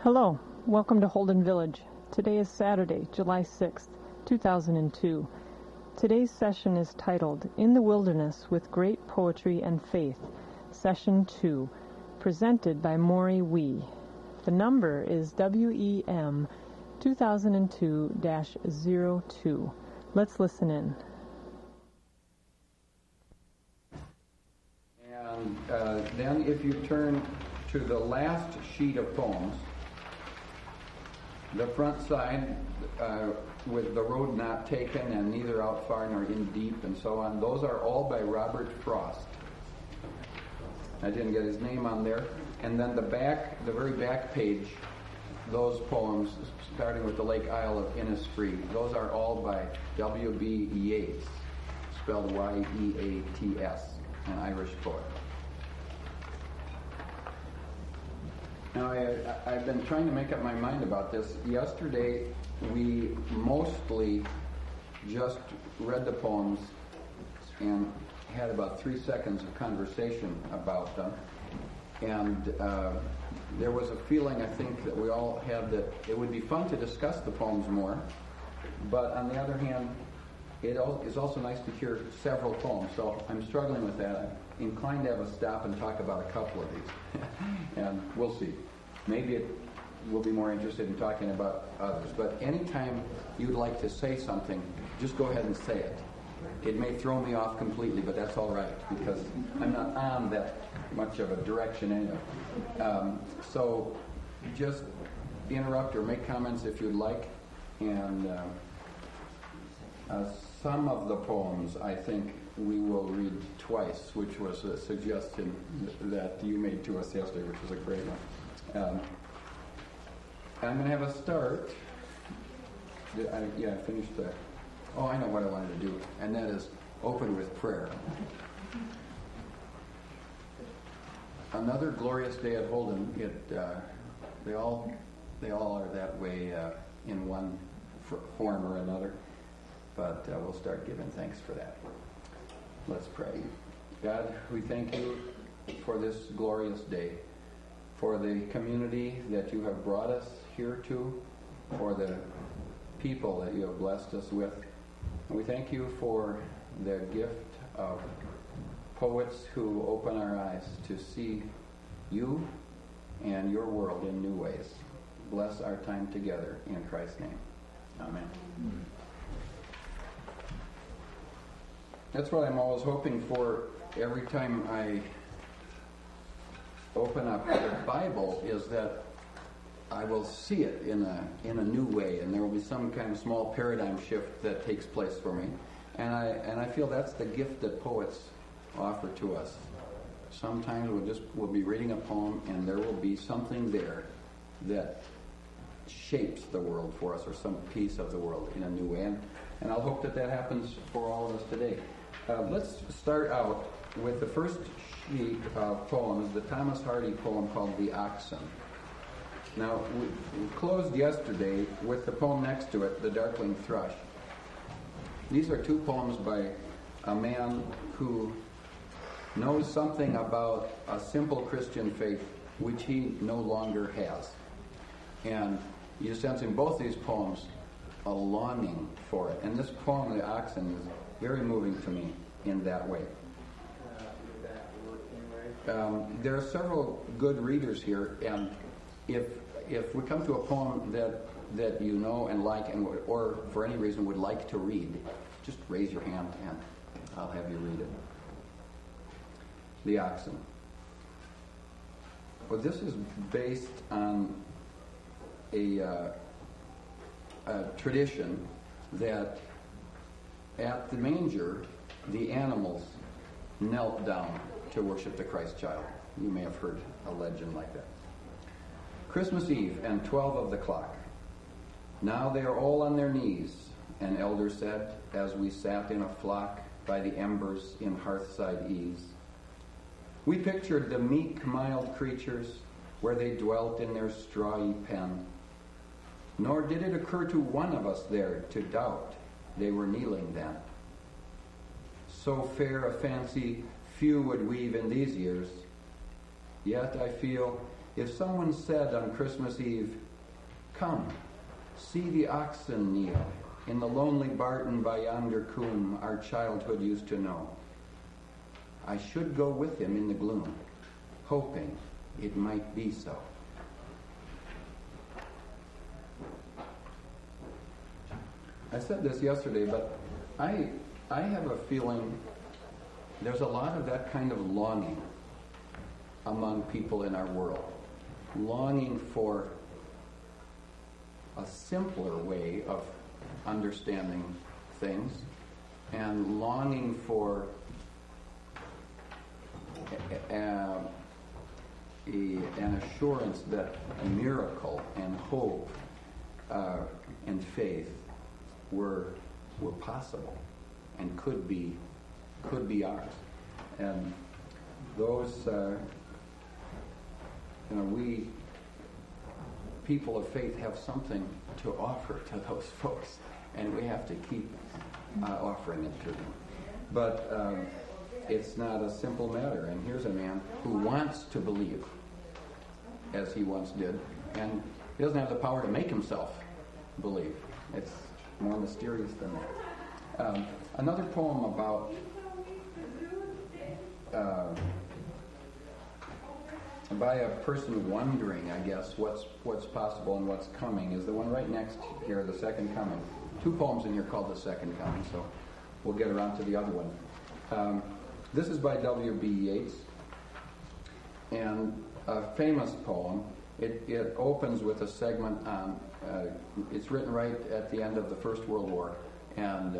Hello, welcome to Holden Village. Today is Saturday, July 6th, 2002. Today's session is titled, In the Wilderness with Great Poetry and Faith, Session 2, presented by Maury Wee. The number is WEM 2002-02. Let's listen in. And then if you turn to the last sheet of poems, the front side with the road not taken and neither out far nor in deep and so on, those are all by Robert Frost. I didn't get his name on there. And then the very back page, those poems, starting with the Lake Isle of Innisfree, those are all by W.B. Yeats, spelled Y-E-A-T-S, an Irish poet. Now, I've been trying to make up my mind about this. Yesterday, we mostly just read the poems and had about 3 seconds of conversation about them. And there was a feeling, I think, that we all had that it would be fun to discuss the poems more. But on the other hand, it is also nice to hear several poems. So I'm struggling with that. I'm inclined to have a stop and talk about a couple of these. And we'll see. Maybe it will be more interested in talking about others. But anytime you'd like to say something, just go ahead and say it. It may throw me off completely, but that's all right, because I'm not on that much of a direction anyway. So just interrupt or make comments if you'd like. And some of the poems, I think, we will read twice, which was a suggestion that you made to us yesterday, which was a great one. I'm going to have a start. I finished that. Oh, I know what I wanted to do, and that is open with prayer. Another glorious day at Holden. They all are that way in one form or another. But we'll start giving thanks for that. Let's pray. God, we thank you for this glorious day, for the community that you have brought us here to, for the people that you have blessed us with. And we thank you for the gift of poets who open our eyes to see you and your world in new ways. Bless our time together in Christ's name. Amen. That's what I'm always hoping for every time I open up the Bible, is that I will see it in a new way, and there will be some kind of small paradigm shift that takes place for me. And I feel that's the gift that poets offer to us. Sometimes we'll be reading a poem, and there will be something there that shapes the world for us, or some piece of the world in a new way. And I'll hope that happens for all of us today. Let's start out with the first sheet of poems, the Thomas Hardy poem called The Oxen. Now, we closed yesterday with the poem next to it, The Darkling Thrush. These are two poems by a man who knows something about a simple Christian faith which he no longer has. And you sense in both these poems a longing for it. And this poem, The Oxen, is very moving to me in that way. There are several good readers here, and if we come to a poem that you know and like, or for any reason would like to read, just raise your hand and I'll have you read it. The Oxen. Well, this is based on a tradition that at the manger, the animals knelt down to worship the Christ child. You may have heard a legend like that. Christmas Eve and 12 of the clock. Now they are all on their knees, an elder said, as we sat in a flock by the embers in hearthside ease. We pictured the meek, mild creatures where they dwelt in their strawy pen. Nor did it occur to one of us there to doubt they were kneeling then. So fair a fancy few would weave in these years, yet I feel If someone said on Christmas Eve, "Come, see the oxen kneel in the lonely barton by yonder coombe our childhood used to know," I should go with him in the gloom, hoping it might be so. I said this yesterday, but I have a feeling there's a lot of that kind of longing among people in our world. Longing for a simpler way of understanding things, and longing for an assurance that a miracle and hope and faith were possible and could be ours. And those we people of faith have something to offer to those folks, and we have to keep offering it to them. But it's not a simple matter. And here's a man who wants to believe, as he once did, and he doesn't have the power to make himself believe. It's more mysterious than that. Another poem about by a person wondering, I guess, what's possible and what's coming is the one right next here, The Second Coming. Two poems in here called The Second Coming, so we'll get around to the other one. This is by W.B. Yeats, and a famous poem. It opens with a segment on, it's written right at the end of the First World War, and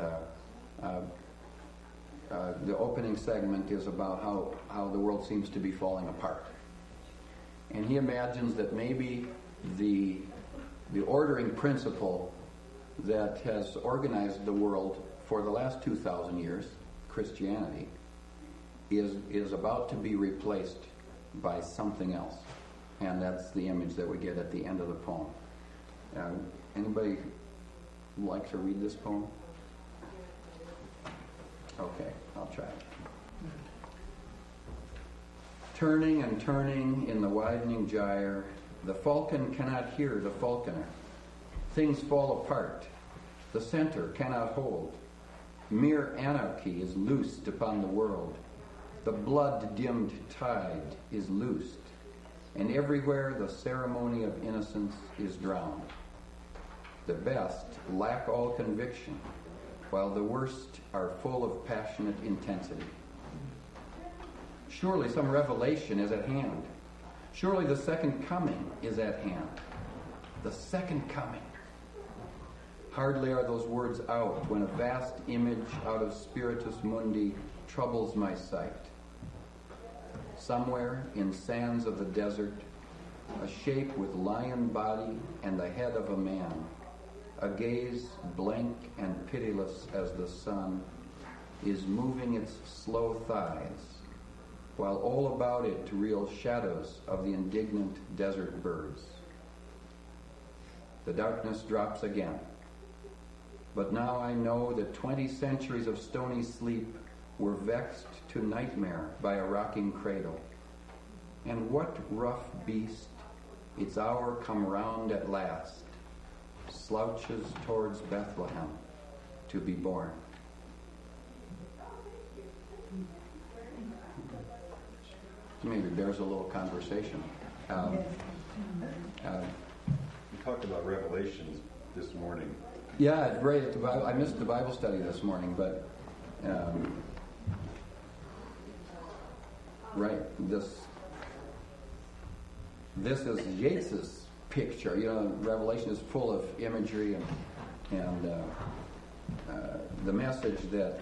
the opening segment is about how the world seems to be falling apart. And he imagines that maybe the ordering principle that has organized the world for the last 2,000 years, Christianity, is about to be replaced by something else. And that's the image that we get at the end of the poem. Anybody like to read this poem? Okay, I'll try it. Turning and turning in the widening gyre, the falcon cannot hear the falconer. Things fall apart. The center cannot hold. Mere anarchy is loosed upon the world. The blood-dimmed tide is loosed, and everywhere the ceremony of innocence is drowned. The best lack all conviction, while the worst are full of passionate intensity. Surely some revelation is at hand. Surely the second coming is at hand. The second coming. Hardly are those words out when a vast image out of Spiritus Mundi troubles my sight. Somewhere in sands of the desert, a shape with lion body and the head of a man, a gaze blank and pitiless as the sun, is moving its slow thighs, while all about it reel shadows of the indignant desert birds. The darkness drops again. But now I know that 20 centuries of stony sleep were vexed to nightmare by a rocking cradle. And what rough beast, its hour come round at last, slouches towards Bethlehem to be born? Maybe bears a little conversation. We talked about Revelations this morning. Yeah, right. I missed the Bible study this morning, but right. This is Yeats's picture. You know, Revelation is full of imagery and the message that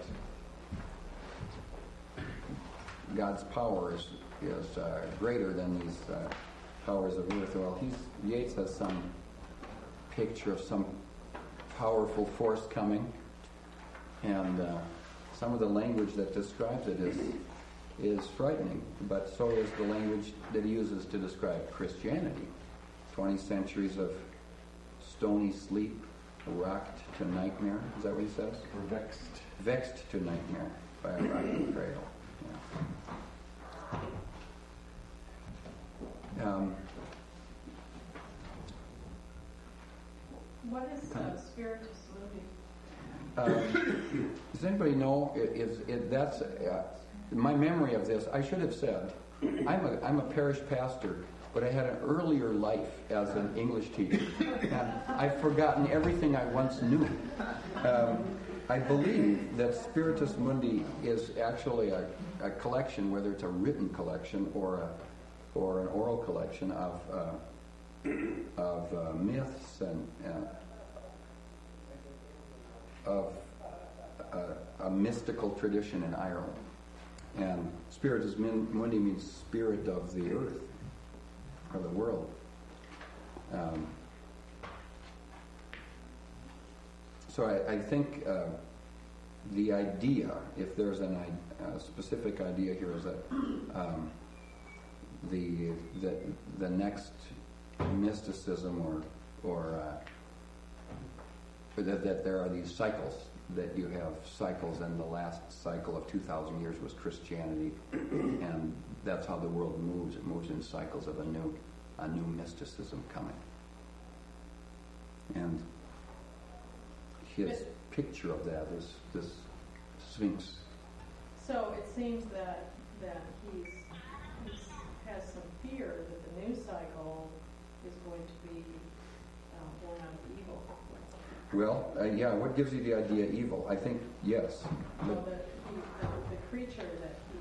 God's power is greater than these powers of earth. Well, Yeats has some picture of some powerful force coming, and some of the language that describes it is frightening, but so is the language that he uses to describe Christianity. 20 centuries of stony sleep, rocked to nightmare. Is that what he says? Or vexed. Vexed to nightmare by a rocking cradle. Yeah. Spiritus Mundi? Does anybody know? That's my memory of this. I should have said, I'm a parish pastor, but I had an earlier life as an English teacher, and I've forgotten everything I once knew. I believe that Spiritus Mundi is actually a collection, whether it's a written collection or an oral collection of myths and of a mystical tradition in Ireland. And Spiritus Mundi means spirit of the earth, or the world. So I think the idea, if there's a specific idea here, is that the next mysticism or that there are these cycles, that you have cycles, and the last cycle of 2,000 years was Christianity, and that's how the world moves. It moves in cycles of a new mysticism coming. And his picture of that is this Sphinx. So it seems that he has some fear that the new cycle is going to be born out of evil. Well, yeah, what gives you the idea evil? I think, yes. Well, the creature that he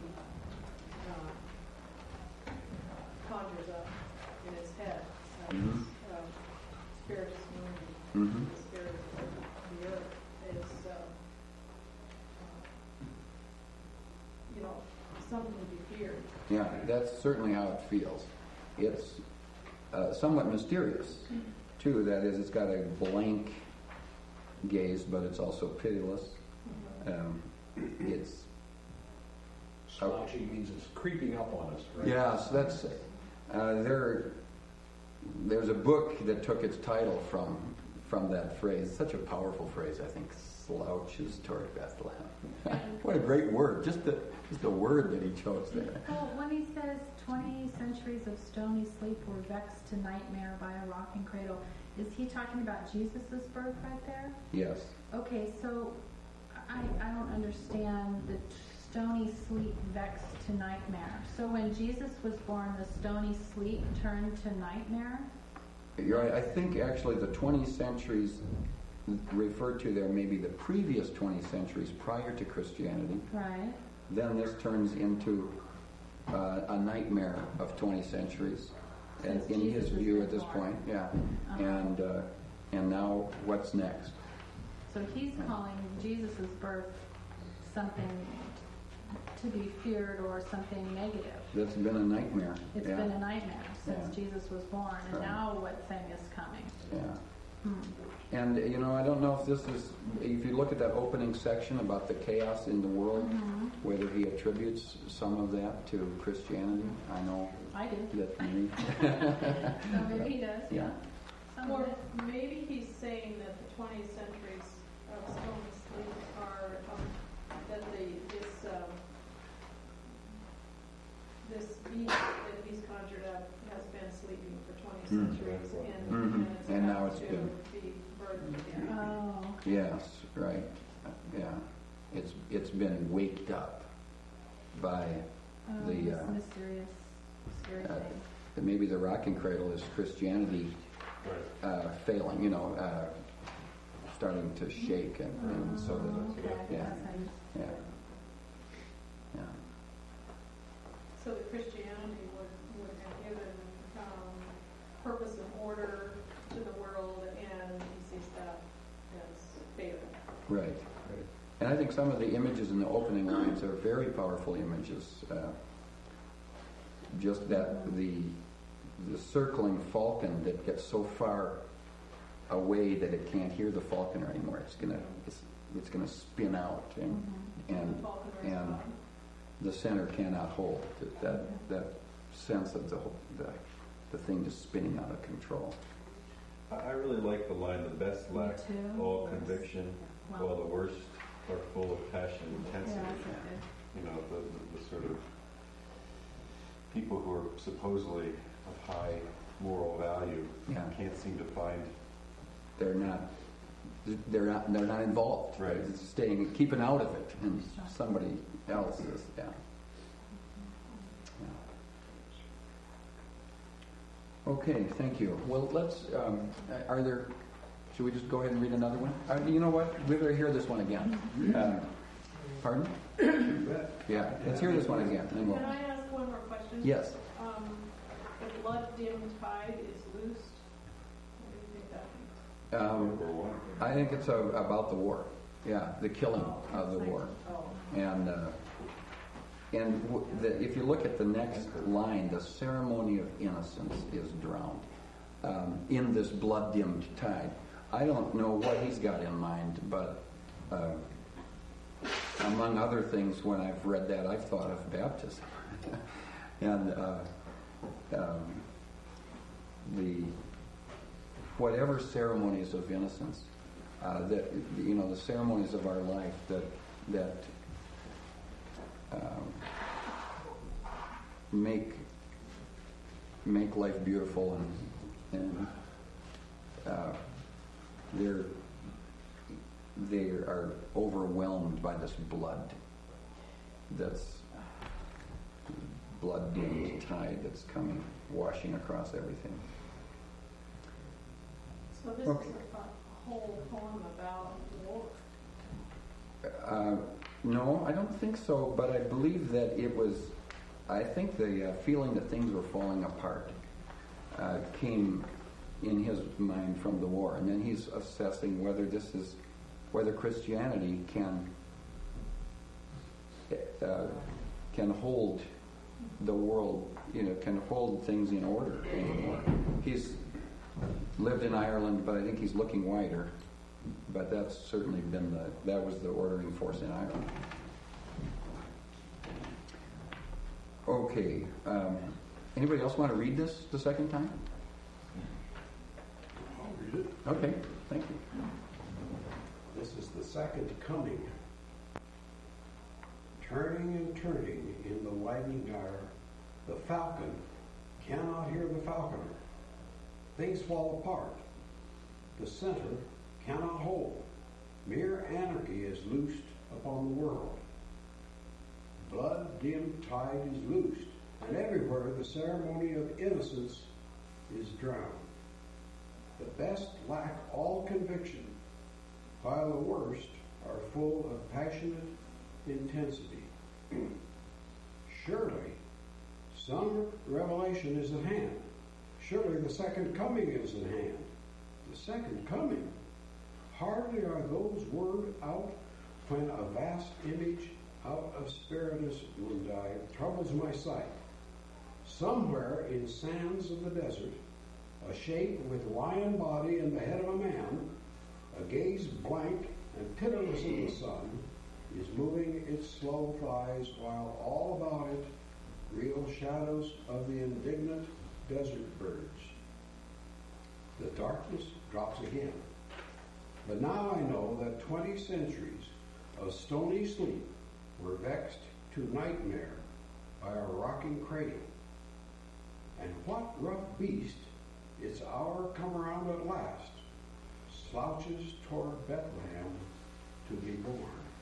conjures up in his head, Spiritus Mundi, the spirit of the earth, is something to be feared. Yeah, that's certainly how it feels. It's somewhat mysterious, too. That is, it's got a blank gaze, but it's also pitiless. It's slouchy means it's creeping up on us, right? Yes, that's there's a book that took its title from that phrase. It's such a powerful phrase, I think. Slouches toward Bethlehem. What a great word! Just the word that he chose there. Well, when he says 20 centuries of stony sleep were vexed to nightmare by a rocking cradle, is he talking about Jesus' birth right there? Yes. Okay, so I don't understand the stony sleep vexed to nightmare. So when Jesus was born, the stony sleep turned to nightmare? You're right. I think actually the 20 centuries referred to there may be the previous 20 centuries prior to Christianity. Right. Then this turns into a nightmare of 20 centuries. And in his view at this point, yeah. And now what's next? So he's calling Jesus' birth something to be feared or something negative. That's been a nightmare. It's been a nightmare since Yeah. Jesus was born, and Right. now what thing is coming? Yeah. And, I don't know if this is, if you look at that opening section about the chaos in the world, whether he attributes some of that to Christianity. I know I do. that for me. So maybe he does, Yeah. Some Or of it. maybe he's saying that the 20 centuries of stony sleep are that this beast that he's conjured up has been sleeping for 20 centuries, And now about it's to been- be birthed again. Oh, Yes, right. Yeah. It's been waked up by this the mysterious scary thing. maybe the rocking cradle is Christianity failing, starting to shake, and so that Okay, yeah. that's how you- yeah. So that Christianity would have given purpose and order to the world, and he sees that as failing. Right. And I think some of the images in the opening lines are very powerful images. Just that the circling falcon that gets so far away that it can't hear the falconer anymore. It's gonna spin out, and the center cannot hold. That sense of the thing just spinning out of control. I really like the line, the best lack Me too. all Yes. conviction, Wow. while the worst are full of passion and Yeah, intensity. that's okay. The sort of people who are supposedly of high moral value Yeah. can't seem to find They're not they're not involved. Right. They're keeping out of it, and somebody else is. Yeah. Okay, thank you. Well, let's. Should we just go ahead and read another one? You know what? We better hear this one again. Pardon? Yeah, let's hear this one again. And Can I ask one more question? Yes. The blood-dimmed tide is loosed. What do you think that means? I think it's about the war. Yeah, the killing of the war. And if you look at the next line, the ceremony of innocence is drowned in this blood-dimmed tide. I don't know what he's got in mind, but among other things, when I've read that, I've thought of baptism. And the whatever ceremonies of innocence, the ceremonies of our life that make life beautiful, and they are overwhelmed by this blood. That's blood-dimmed tide that's coming, washing across everything. So this is a whole poem about war. No, I don't think so, but I believe that it was, I think the feeling that things were falling apart came in his mind from the war, and then he's assessing whether Christianity can hold the world, can hold things in order anymore. He's lived in Ireland, but I think he's looking wider. But that's certainly been that was the ordering force in Ireland. Okay. Anybody else want to read this the second time? I'll read it. Okay. Thank you. This is the second coming. Turning and turning in the widening gyre, the falcon cannot hear the falconer. Things fall apart. The center cannot hold. Mere anarchy is loosed upon the world. Blood-dimmed tide is loosed, and everywhere the ceremony of innocence is drowned. The best lack all conviction, while the worst are full of passionate intensity. Surely some revelation is at hand. Surely the second coming is at hand. The second coming. Hardly are those words out when a vast image out of spiritus mundi troubles my sight. Somewhere in sands of the desert, a shape with lion body and the head of a man, a gaze blank and pitiless in the sun, is moving its slow thighs, while all about it reel shadows of the indignant desert birds. The darkness drops again. But now I know that 20 centuries of stony sleep were vexed to nightmare by a rocking cradle. And what rough beast, its hour come around at last, slouches toward Bethlehem to be born.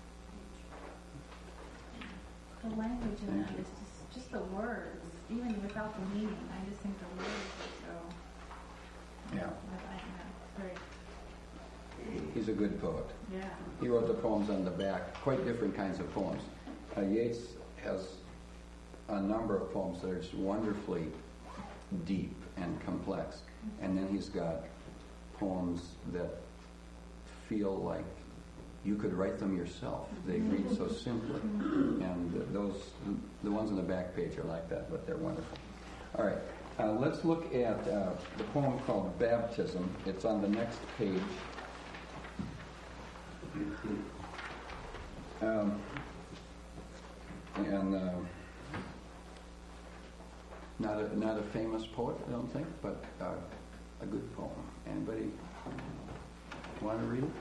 The language in that is just the words, even without the meaning. I just think the words are so. Yeah. Great. He's a good poet. Yeah. He wrote the poems on the back, quite different kinds of poems. Yeats has a number of poems that are just wonderfully deep and complex. And then he's got poems that feel like you could write them yourself. They read so simply. And the ones on the back page are like that, but they're wonderful. All right. Let's look at the poem called Baptism. It's on the next page. Not a famous poet, I don't think, but a good poem. Anybody want to read it?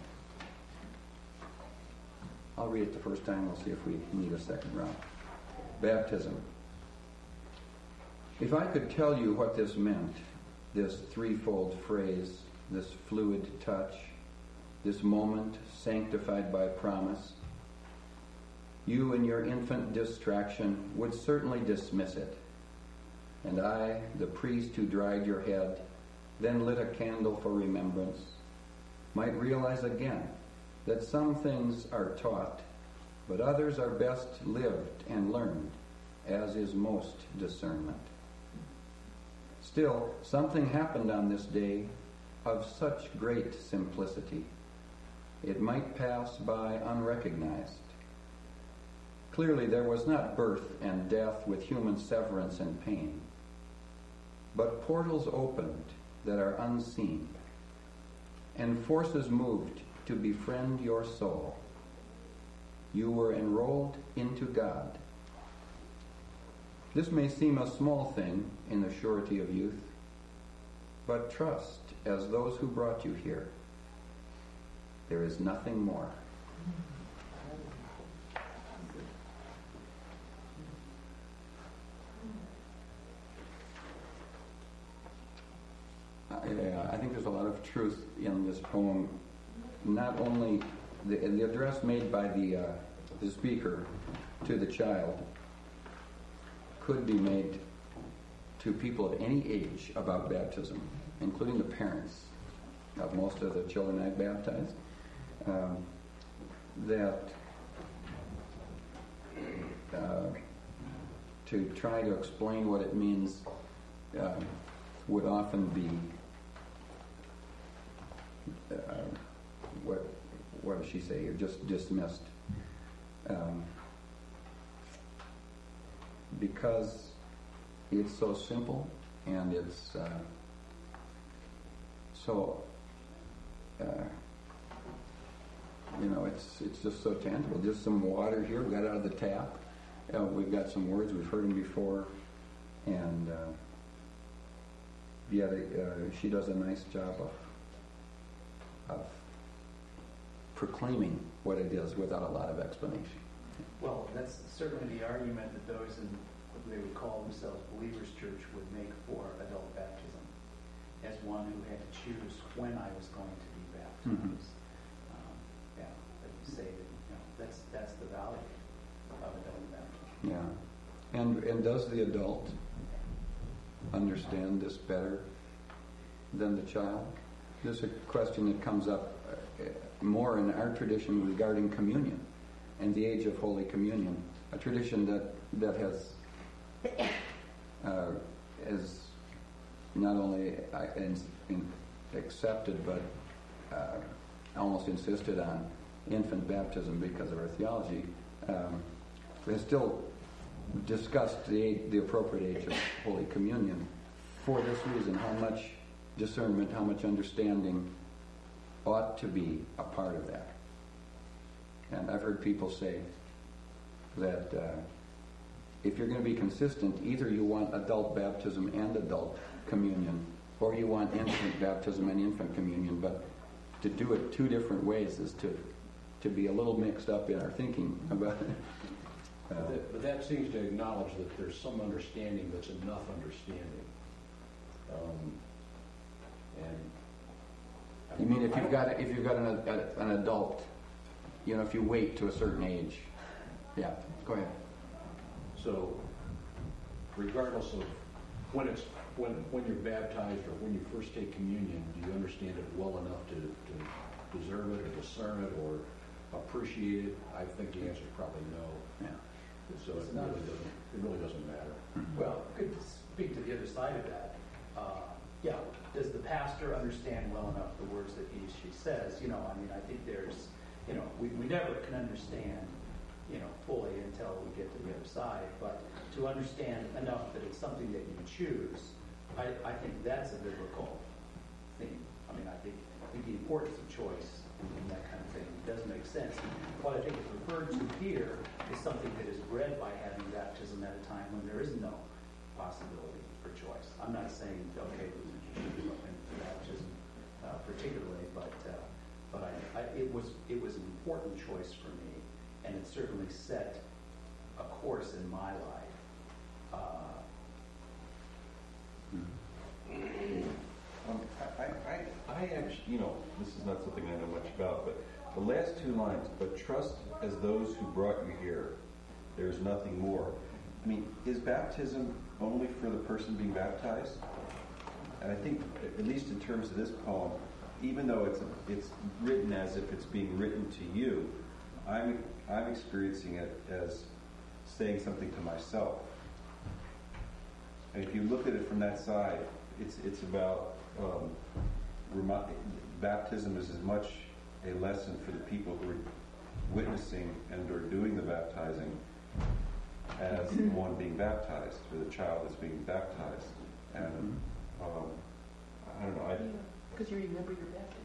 I'll read it the first time. We'll see if we need a second round. Baptism. If I could tell you what this meant, this threefold phrase, this fluid touch, this moment sanctified by promise, you in your infant distraction would certainly dismiss it. And I, the priest who dried your head, then lit a candle for remembrance, might realize again that some things are taught, but others are best lived and learned, as is most discernment. Still, something happened on this day of such great simplicity. It might pass by unrecognized. Clearly, there was not birth and death with human severance and pain, but portals opened that are unseen, and forces moved to befriend your soul. You were enrolled into God. This may seem a small thing in the surety of youth, but trust as those who brought you here. There is nothing more. I think there's a lot of truth in this poem. Not only the address made by the speaker to the child could be made to people of any age about baptism, including the parents of most of the children I baptized, to try to explain what it means would often be what does she say here? Just dismissed. Because it's so simple and it's it's just so tangible. Just some water here, we got out of the tap. We've got some words, we've heard them before, and she does a nice job of proclaiming what it is without a lot of explanation. Well, that's certainly the argument that those in what they would call themselves Believers Church would make for adult baptism, as one who had to choose when I was going to be baptized. Mm-hmm. But you say that that's the value of adult baptism. Yeah, and does the adult understand this better than the child? This is a question that comes up more in our tradition regarding communion and the age of Holy Communion, a tradition that has is not only accepted but almost insisted on infant baptism because of our theology, has still discussed the appropriate age of Holy Communion for this reason: how much discernment, how much understanding ought to be a part of that. And I've heard people say that if you're going to be consistent, either you want adult baptism and adult communion, or you want infant baptism and infant communion, but to do it two different ways is to be a little mixed up in our thinking about it. But that seems to acknowledge that there's some understanding that's enough understanding. You mean if you've got an adult, if you wait to a certain age? Yeah, go ahead. So, regardless of when you're baptized or when you first take communion, do you understand it well enough to deserve it or discern it or appreciate it? I think the answer is probably no. Yeah. So it really doesn't matter. Well, good to speak to the other side of that. Does the pastor understand well enough the words that she says? I think there's, we never can understand, fully until we get to the other side. But to understand enough that it's something that you choose, I think that's a biblical theme. I think the importance of choice and that kind of thing does make sense. What I think is referred to here is something that is bred by having baptism at a time when there is no possibility for choice. I'm not saying, okay, baptism particularly, but it was an important choice for me, and it certainly set a course in my life. I actually, this is not something I know much about, but the last two lines, but trust as those who brought you here. There is nothing more. I mean, is baptism only for the person being baptized? And I think, at least in terms of this poem, even though it's written as if it's being written to you, I'm experiencing it as saying something to myself. And if you look at it from that side, it's about baptism is as much a lesson for the people who are witnessing and or doing the baptizing as the one being baptized, or the child that's being baptized. And I don't know. Because you remember your baptism.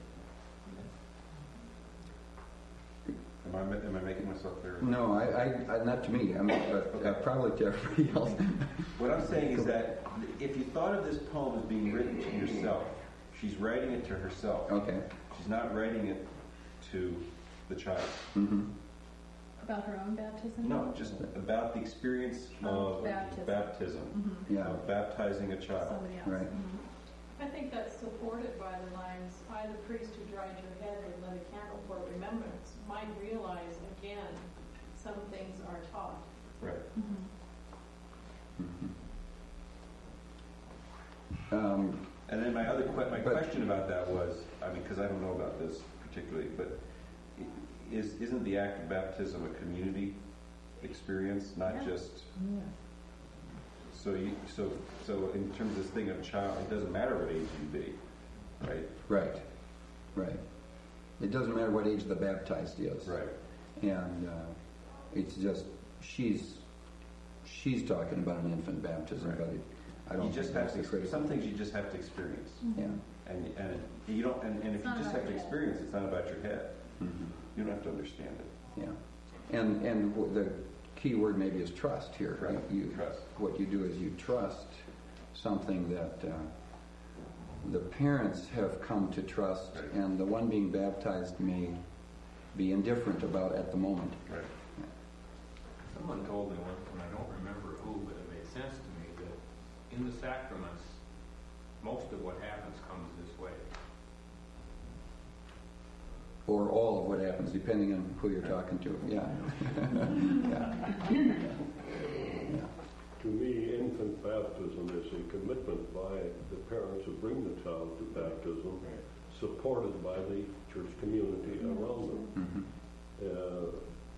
Am I making myself clear? No, I not to me. I mean, but probably to everybody else. What I'm saying is that if you thought of this poem as being written to yourself, she's writing it to herself. Okay. She's not writing it to the child. Mm-hmm. About her own baptism? No, just about the experience of baptism. Mm-hmm. Yeah. Of baptizing a child. Somebody else. Right. Mm-hmm. I think that's supported by the lines, I, the priest who dried your head and lit a candle for remembrance, might realize again some things are taught. Right. Mm-hmm. And then my question about that was, I mean, because I don't know about this particularly, but isn't the act of baptism a community experience, not just? Yeah. So in terms of this thing of child, it doesn't matter what age you be, right? Right. It doesn't matter what age the baptized is. Right. And it's just she's talking about an infant baptism, Right. but I don't. You just think have that's to. the Some things you just have to experience. Yeah. And you don't. And if It's you not just about have to your head. experience, it's not about your head. Mm-hmm. You don't have to understand it. Yeah. And the key word maybe is trust here. Right. Trust. What you do is you trust something that the parents have come to trust, Right. and the one being baptized may be indifferent about at the moment. Right. Someone told me once, and I don't remember who, but it made sense to me, that in the sacraments, most of what happens comes this way. Or all of what happens, depending on who you're talking to. Yeah. Yeah. To me, infant baptism is a commitment by the parents who bring the child to baptism, supported by the church community around them. Mm-hmm.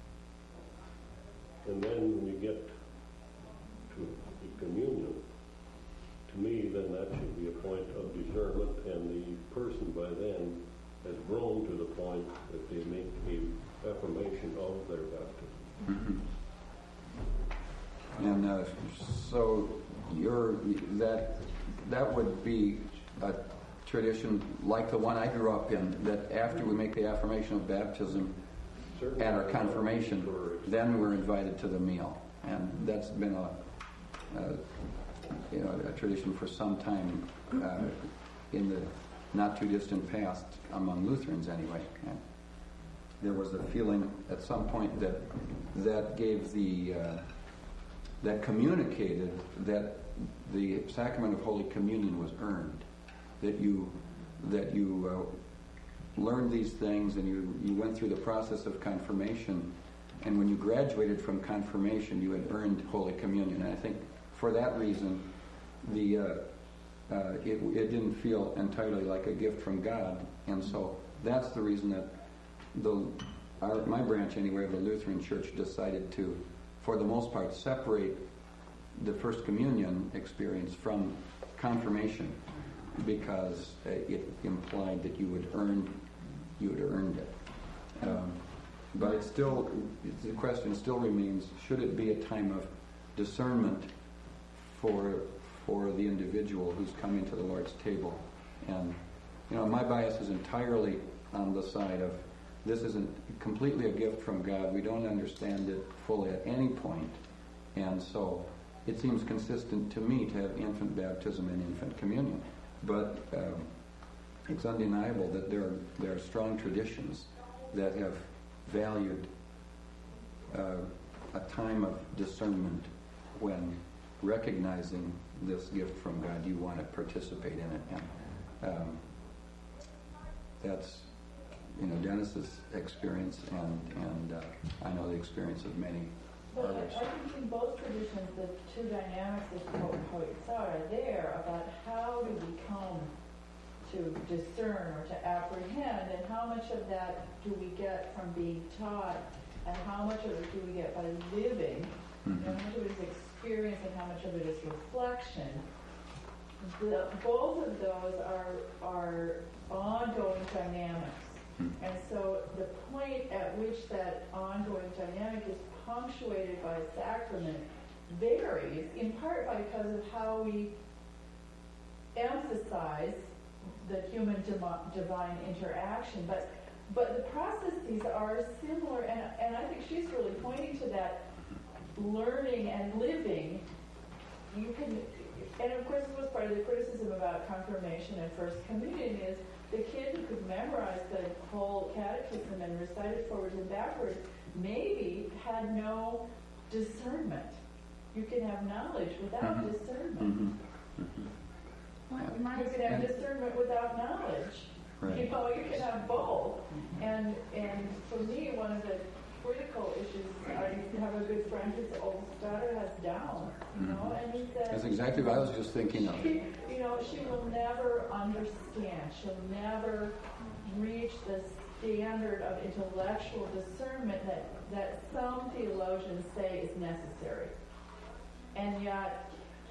And then when you get to the communion, to me, then that should be a point of discernment, and the person by then has grown to the point that they make a affirmation of their baptism. Mm-hmm. And so that would be a tradition like the one I grew up in, that after we make the affirmation of baptism Certainly at our confirmation, then we're invited to the meal. And that's been a tradition for some time in the not too distant past, among Lutherans anyway. And there was a feeling at some point that gave that communicated that the sacrament of Holy Communion was earned, that you learned these things and you went through the process of confirmation, and when you graduated from confirmation, you had earned Holy Communion. And I think for that reason, it didn't feel entirely like a gift from God, and so that's the reason that my branch anyway of the Lutheran Church decided to, for the most part, separate the First Communion experience from confirmation, because it implied that you had earned it. But the question still remains: should it be a time of discernment for the individual who's coming to the Lord's table? And my bias is entirely on the side of this isn't completely a gift from God. We don't understand it fully at any point, and so it seems consistent to me to have infant baptism and infant communion. But it's undeniable that there are strong traditions that have valued a time of discernment when recognizing this gift from God. You want to participate in it. And that's Dennis's experience, and I know the experience of many But others. I think in both traditions, the two dynamics of poets are there about how do we come to discern or to apprehend, and how much of that do we get from being taught, and how much of it do we get by living, Mm-hmm. how much of it is experience, and how much of it is reflection. Both of those are ongoing dynamics. Mm-hmm. And so the point at which that ongoing dynamic is punctuated by a sacrament varies, in part because of how we emphasize the human divine interaction. But the processes are similar, and I think she's really pointing to that learning and living. You can, and of course, this was part of the criticism about confirmation and First Communion is the kid who could memorize the whole catechism and recite it forwards and backwards maybe had no discernment. You can have knowledge without discernment. You can have discernment without knowledge. Right. You can have both. And for me, one of the critical issues, I have a good friend whose oldest daughter has Down, and he said... That's exactly what I was just thinking of. She will never understand. She'll never reach the standard of intellectual discernment that some theologians say is necessary. And yet,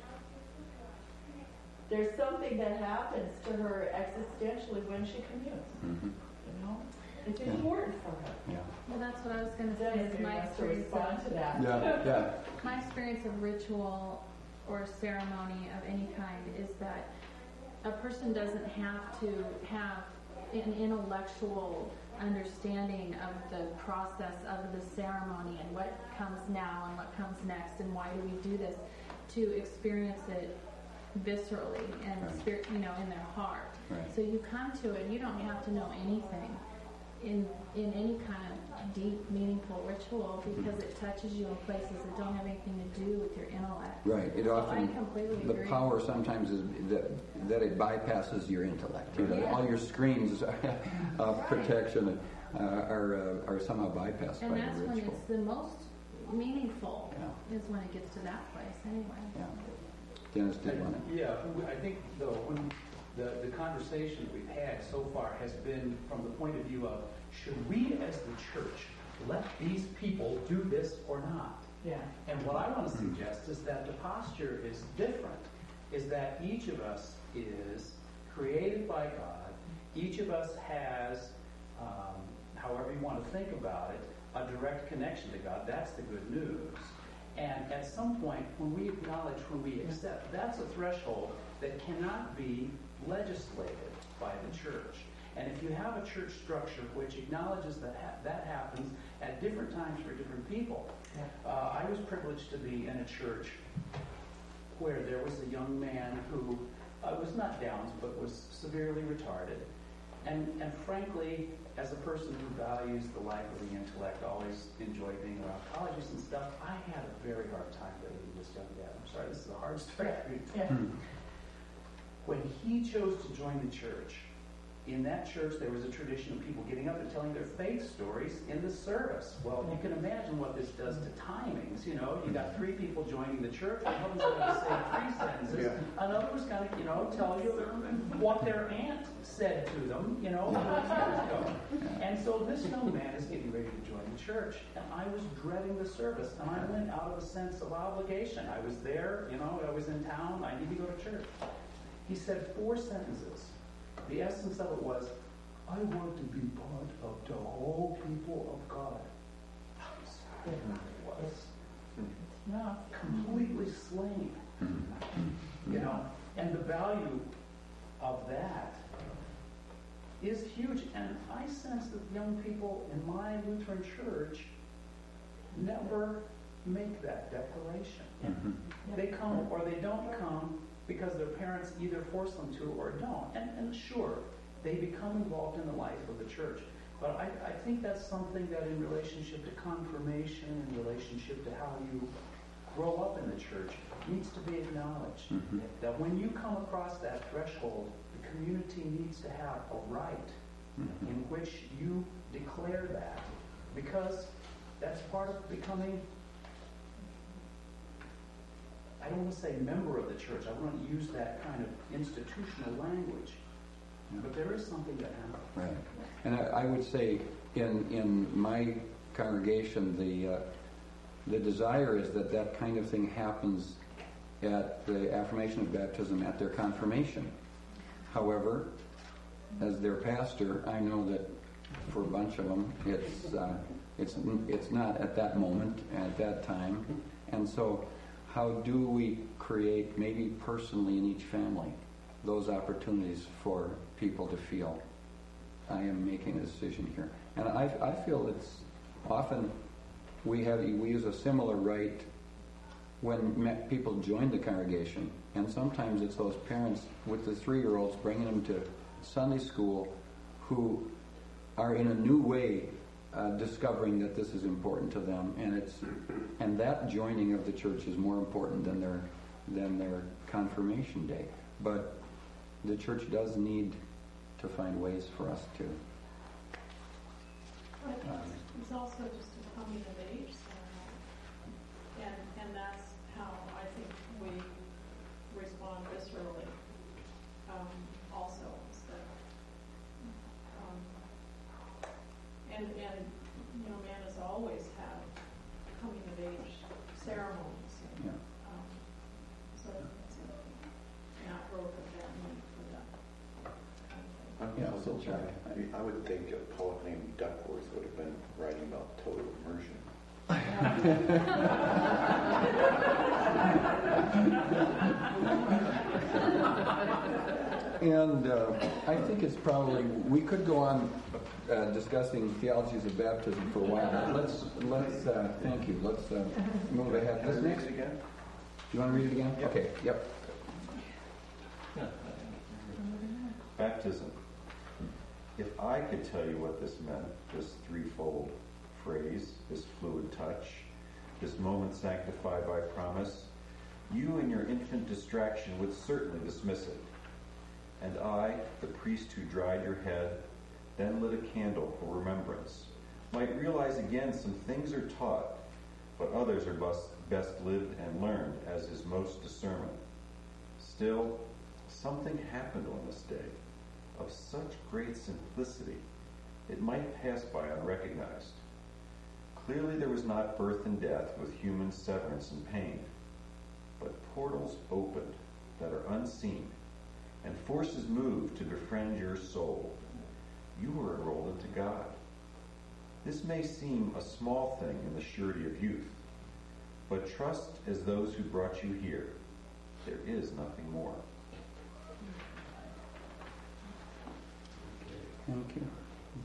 there's something that happens to her existentially when she communes. Mm-hmm. It's important for her. Yeah. Well, that's what I was going to say. Dennis Is my wants to experience respond to that. Yeah. my experience of ritual or ceremony of any kind is that a person doesn't have to have an intellectual understanding of the process of the ceremony and what comes now and what comes next and why do we do this to experience it viscerally and spirit, in their heart. Right. So you come to it, you don't have to know anything in any kind of deep, meaningful ritual because it touches you in places that don't have anything to do with your intellect. Right. It So often, I completely the agree. power sometimes is that it bypasses your intellect. All your screens of protection are somehow bypassed And by that's the when ritual. it's the most meaningful, Yeah. is when it gets to that place anyway. Yeah. Dennis did want to. Yeah, I think though when the conversation we've had so far has been from the point of view of should we as the church let these people do this or not? Yeah. And what I want to suggest is that the posture is different, is that each of us is created by God. Each of us has, however you want to think about it, a direct connection to God. That's the good news. And at some point, when we acknowledge, when we accept, that's a threshold that cannot be legislated by the church. And if you have a church structure which acknowledges that that happens at different times for different people, I was privileged to be in a church where there was a young man who was not Downs, but was severely retarded. And frankly, as a person who values the life of the intellect, always enjoyed being around colleges and stuff, I had a very hard time relating to this young dad. I'm sorry, this is a hard story. Yeah. When he chose to join the church, in that church there was a tradition of people getting up and telling their faith stories in the service. Well, you can imagine what this does to timings. You got 3 people joining the church, one of them's going to say 3 sentences, another was going to, tell you what their aunt said to them, 20 years ago. And so this young man is getting ready to join the church, and I was dreading the service, and I went out of a sense of obligation. I was there, I was in town, I need to go to church. He said 4 sentences. The essence of it was, I want to be part of the whole people of God. It was completely slain. And the value of that is huge. And I sense that young people in my Lutheran church never make that declaration. They come or they don't come because their parents either force them to or don't. And sure, they become involved in the life of the church. But I think that's something that in relationship to confirmation, in relationship to how you grow up in the church, needs to be acknowledged. That when you come across that threshold, the community needs to have a right in which you declare that, because that's part of becoming, I don't want to say member of the church, I want to use that kind of institutional language, but there is something that happens. Right. And I would say in my congregation, the desire is that kind of thing happens at the affirmation of baptism, at their confirmation. However, as their pastor, I know that for a bunch of them, it's not at that moment, at that time. And so how do we create, maybe personally in each family, those opportunities for people to feel, I am making a decision here. And I feel it's often we use a similar rite when people join the congregation, and sometimes it's those parents with the 3-year-olds bringing them to Sunday school who are in a new way discovering that this is important to them, and that joining of the church is more important than their confirmation day. But the church does need to find ways for us to. It's also just a coming of age ceremony, and that's how I think we respond viscerally. Also, is that, and man has always had coming of age ceremonies. Yeah. So it's an outgrowth of that need for that. I would think a poet named Duckworth would have been writing about total immersion. And I think it's probably, we could go on discussing theologies of baptism for a while. Let's thank you. Let's move ahead. Can I read it again? Do you want to read it again? Yep. Okay. Yep. Baptism. If I could tell you what this meant, this threefold phrase, this fluid touch, this moment sanctified by promise, you in your infant distraction would certainly dismiss it. And I, the priest who dried your head, then lit a candle for remembrance, might realize again some things are taught, but others are best lived and learned, as is most discernment. Still, something happened on this day, of such great simplicity, it might pass by unrecognized. Clearly there was not birth and death with human severance and pain, but portals opened that are unseen, and forces moved to befriend your soul. You were enrolled into God. This may seem a small thing in the surety of youth, but trust as those who brought you here. There is nothing more. Thank you.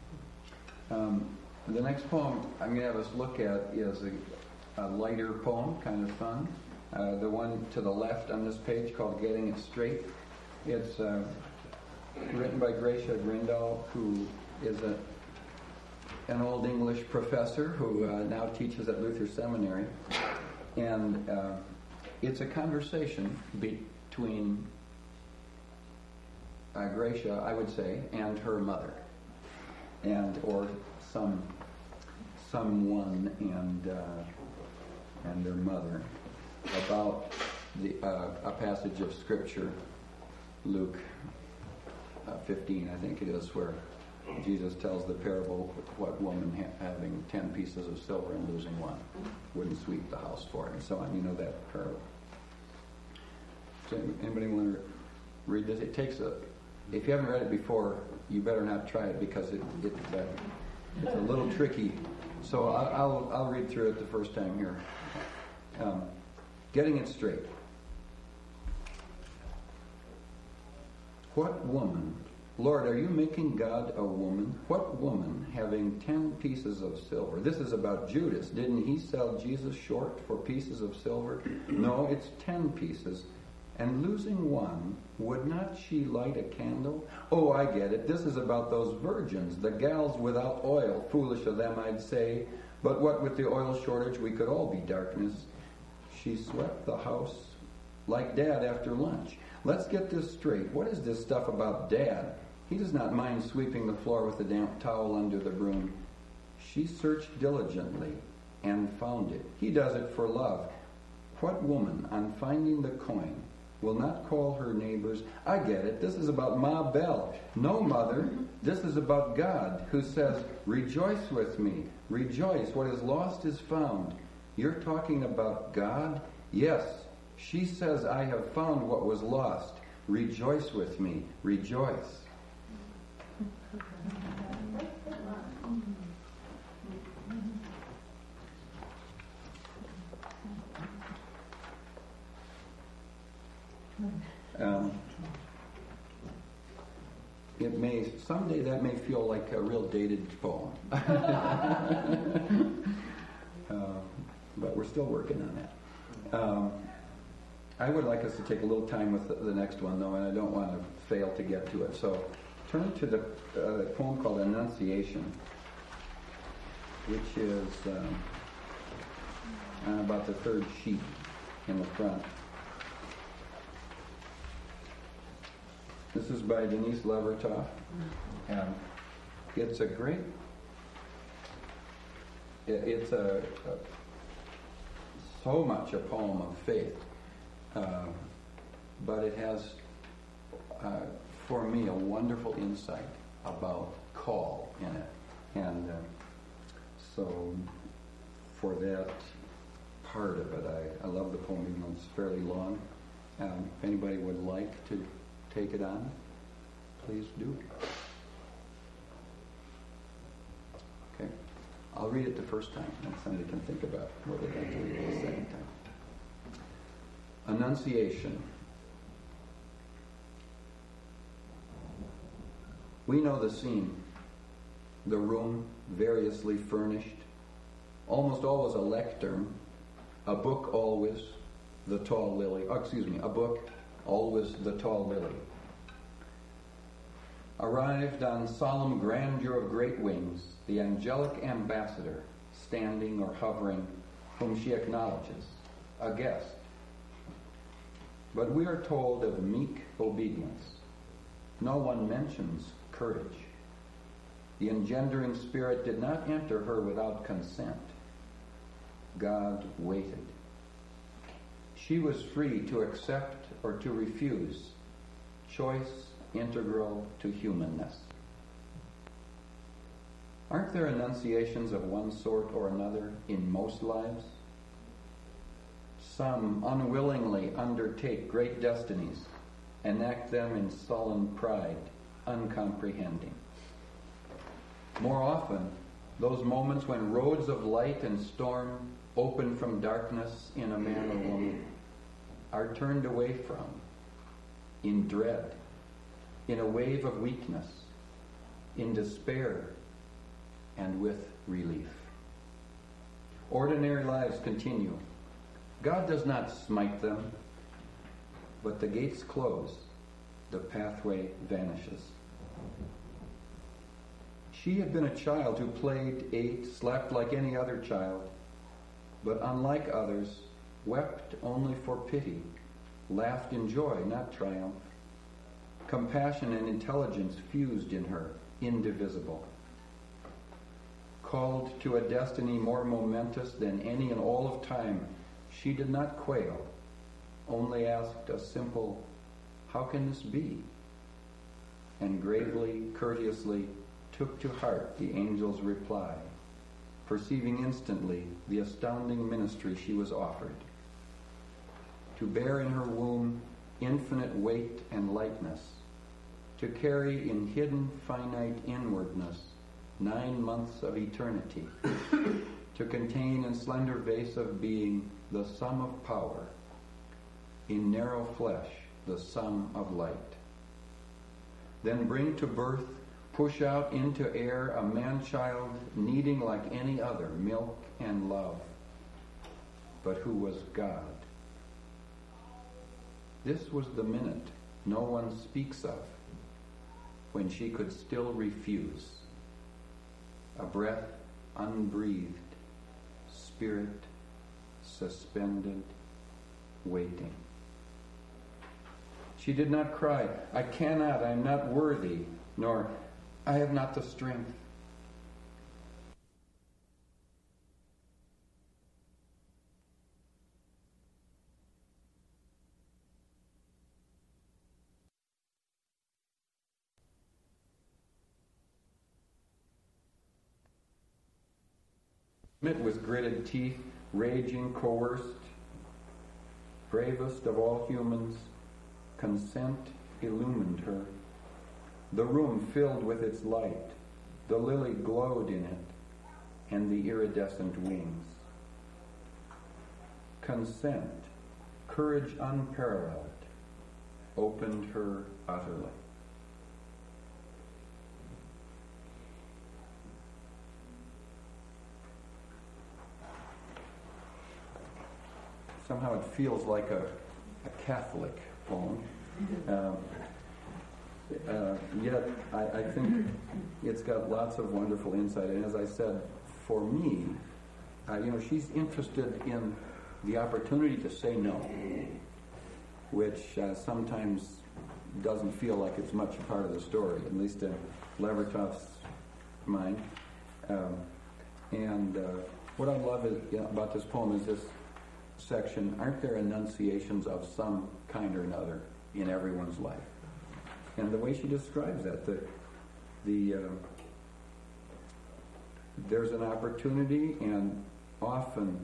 The next poem I'm going to have us look at is a lighter poem, kind of fun. The one to the left on this page called Getting It Straight. It's written by Gracia Grindal, who is an old English professor who now teaches at Luther Seminary. And it's a conversation between Gracia, I would say, and her mother, or someone and their mother, about a passage of Scripture, Luke 15, I think it is, where Jesus tells the parable of what woman having 10 pieces of silver and losing one wouldn't sweep the house for it, and so on. You know that parable. Does anybody want to read this? It takes if you haven't read it before, you better not try it, because it's a little tricky. So I'll read through it the first time here. Getting it straight. What woman, Lord, are you making God a woman? What woman having 10 pieces of silver? This is about Judas. Didn't he sell Jesus short for pieces of silver? No, it's 10 pieces. And losing one, would not she light a candle? Oh, I get it. This is about those virgins, the gals without oil. Foolish of them, I'd say. But what with the oil shortage, we could all be darkness. She swept the house like Dad after lunch. Let's get this straight. What is this stuff about Dad? He does not mind sweeping the floor with a damp towel under the broom. She searched diligently and found it. He does it for love. What woman, on finding the coin, will not call her neighbors, I get it, this is about Ma Bell. No, mother, this is about God, who says, rejoice with me, rejoice, what is lost is found. You're talking about God? Yes, she says, I have found what was lost. Rejoice with me, rejoice. Someday that may feel like a real dated poem. But we're still working on that. I would like us to take a little time with the next one, though, and I don't want to fail to get to it. So turn to the poem called Annunciation, which is on about the third sheet in the front. This is by Denise Levertov. It's a great, it's so much a poem of faith, but it has, for me, a wonderful insight about call in it. And so for that part of it, I love the poem, even though it's fairly long. If anybody would like to take it on, please do. Okay. I'll read it the first time, and somebody can think about what they'd like to read it the second time. Annunciation. We know the scene. The room, variously furnished, almost always a lectern, a book always, the tall lily. A book, always the tall lily. Arrived on solemn grandeur of great wings, the angelic ambassador, standing or hovering, whom she acknowledges, a guest. But we are told of meek obedience. No one mentions courage. The engendering spirit did not enter her without consent. God waited. She was free to accept or to refuse, choice integral to humanness. Aren't there annunciations of one sort or another in most lives? Some unwillingly undertake great destinies, enact them in sullen pride, uncomprehending. More often, those moments when roads of light and storm open from darkness in a man or woman are turned away from, in dread, in a wave of weakness, in despair, and with relief. Ordinary lives continue. God does not smite them, but the gates close, the pathway vanishes. She had been a child who played, ate, slept like any other child, but unlike others, wept only for pity, laughed in joy, not triumph. Compassion and intelligence fused in her, indivisible. Called to a destiny more momentous than any in all of time, she did not quail, only asked a simple, "How can this be?" and gravely, courteously took to heart the angel's reply, perceiving instantly the astounding ministry she was offered. To bear in her womb infinite weight and lightness, to carry in hidden finite inwardness 9 months of eternity, to contain in slender vase of being the sum of power, in narrow flesh the sum of light. Then bring to birth, push out into air a man-child needing like any other milk and love, but who was God. This was the minute no one speaks of, when she could still refuse. A breath unbreathed, spirit suspended, waiting. She did not cry, "I cannot, I am not worthy," nor I have not the strength. With gritted teeth, raging, coerced, bravest of all humans, consent illumined her. The room filled with its light, the lily glowed in it, and the iridescent wings. Consent, courage unparalleled, opened her utterly. Somehow it feels like a Catholic poem. Yet I think it's got lots of wonderful insight. And as I said, for me, she's interested in the opportunity to say no, which sometimes doesn't feel like it's much a part of the story, at least in Levertov's mind. What I love about this poem is this section, aren't there enunciations of some kind or another in everyone's life? And the way she describes that, there's an opportunity, and often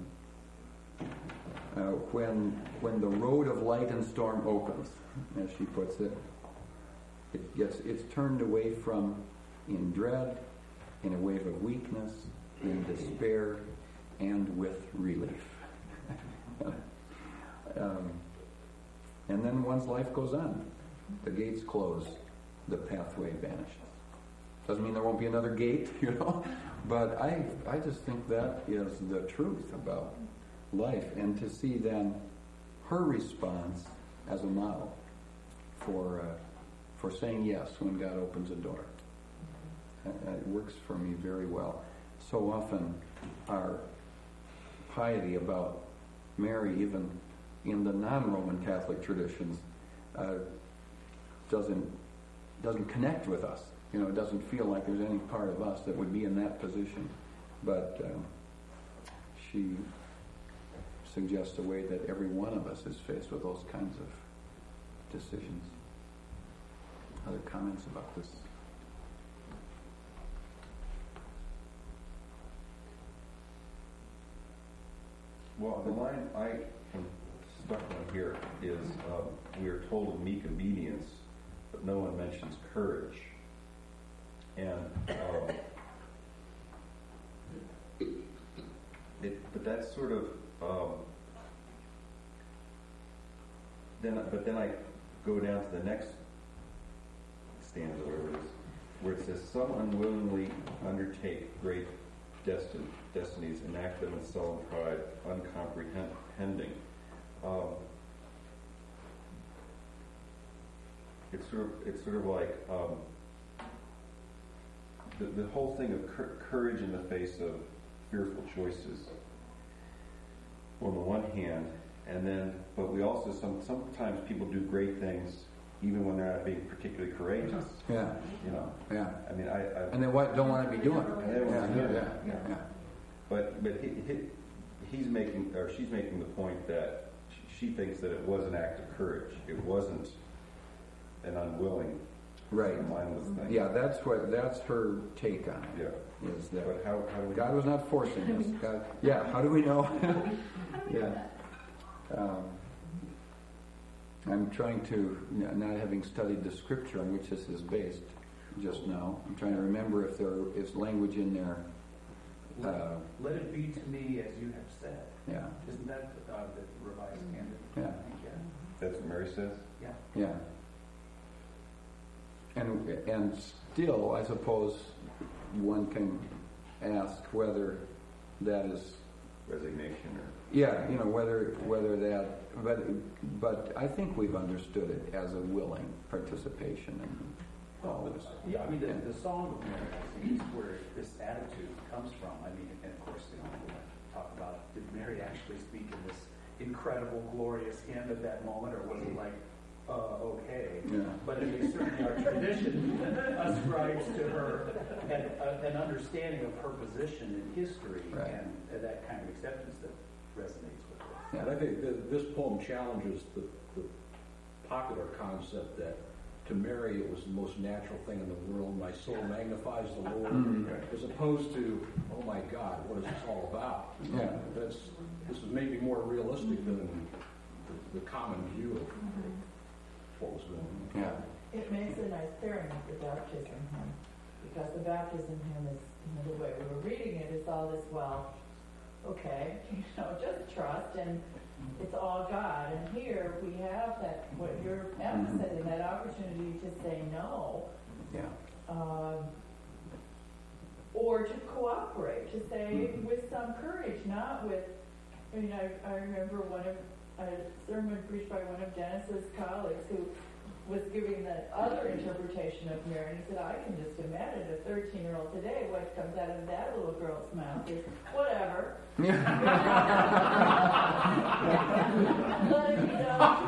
when the road of light and storm opens, as she puts it, it's turned away from in dread, in a wave of weakness, in despair, and with relief. And then one's life goes on. The gates close, the pathway vanishes. Doesn't mean there won't be another gate, but I just think that is the truth about life, and to see then her response as a model for saying yes when God opens a door. It works for me very well. So often our piety about Mary, even in the non-Roman Catholic traditions, doesn't connect with us. It doesn't feel like there's any part of us that would be in that position. But she suggests a way that every one of us is faced with those kinds of decisions. Other comments about this? Well, the line I am stuck on here is, we are told of meek obedience, but no one mentions courage. And but that's sort of then I go down to the next stanza where it says, some unwillingly undertake great destinies, enact them in sullen pride, uncomprehending. It's sort of like the whole thing of courage in the face of fearful choices on the one hand, but we also sometimes people do great things even when they're not being particularly courageous. Yeah. Yeah. I mean, and they don't want to be doing it. And they want to do it. Yeah. But she's making the point that she thinks that it was an act of courage. It wasn't an unwilling, mindless thing. Yeah, that's her take on it. Yeah. Is that but how do we God was not forcing us. God, how do we know? Yeah. I'm trying to, not having studied the scripture on which this is based just now, I'm trying to remember if there is language in there. Let it be to me as you have said. Yeah. Isn't that the Revised Standard? Yeah. That's what Mary says? Yeah. Yeah. And still, I suppose one can ask whether that is resignation or whether that, but I think we've understood it as a willing participation in all this. Yeah, I mean the Song of Mary, I think, is where this attitude comes from. I mean, and of course, we'll talk about, did Mary actually speak in this incredible, glorious hymn at that moment, or was it like okay. Yeah. But I mean, certainly our tradition ascribes to her an understanding of her position in history Right. and that kind of acceptance that resonates with her. And I think this poem challenges the popular concept that to marry it was the most natural thing in the world. My soul magnifies the Lord, as opposed to, oh my God, what is this all about? Yeah. This is maybe more realistic than the common view of what was going on. Yeah. It makes a nice pairing with the baptism hymn, because the baptism hymn is, the way we were reading it, is all this, well, okay, just trust, and it's all God. And here we have that, what you're emphasizing, that opportunity to say no. Yeah. Or to cooperate, to say with some courage, not with, I remember a sermon preached by one of Dennis's colleagues who was giving the other interpretation of Mary, and he said, I can just imagine a 13-year-old today, what comes out of that little girl's mouth is, whatever. Let it be done.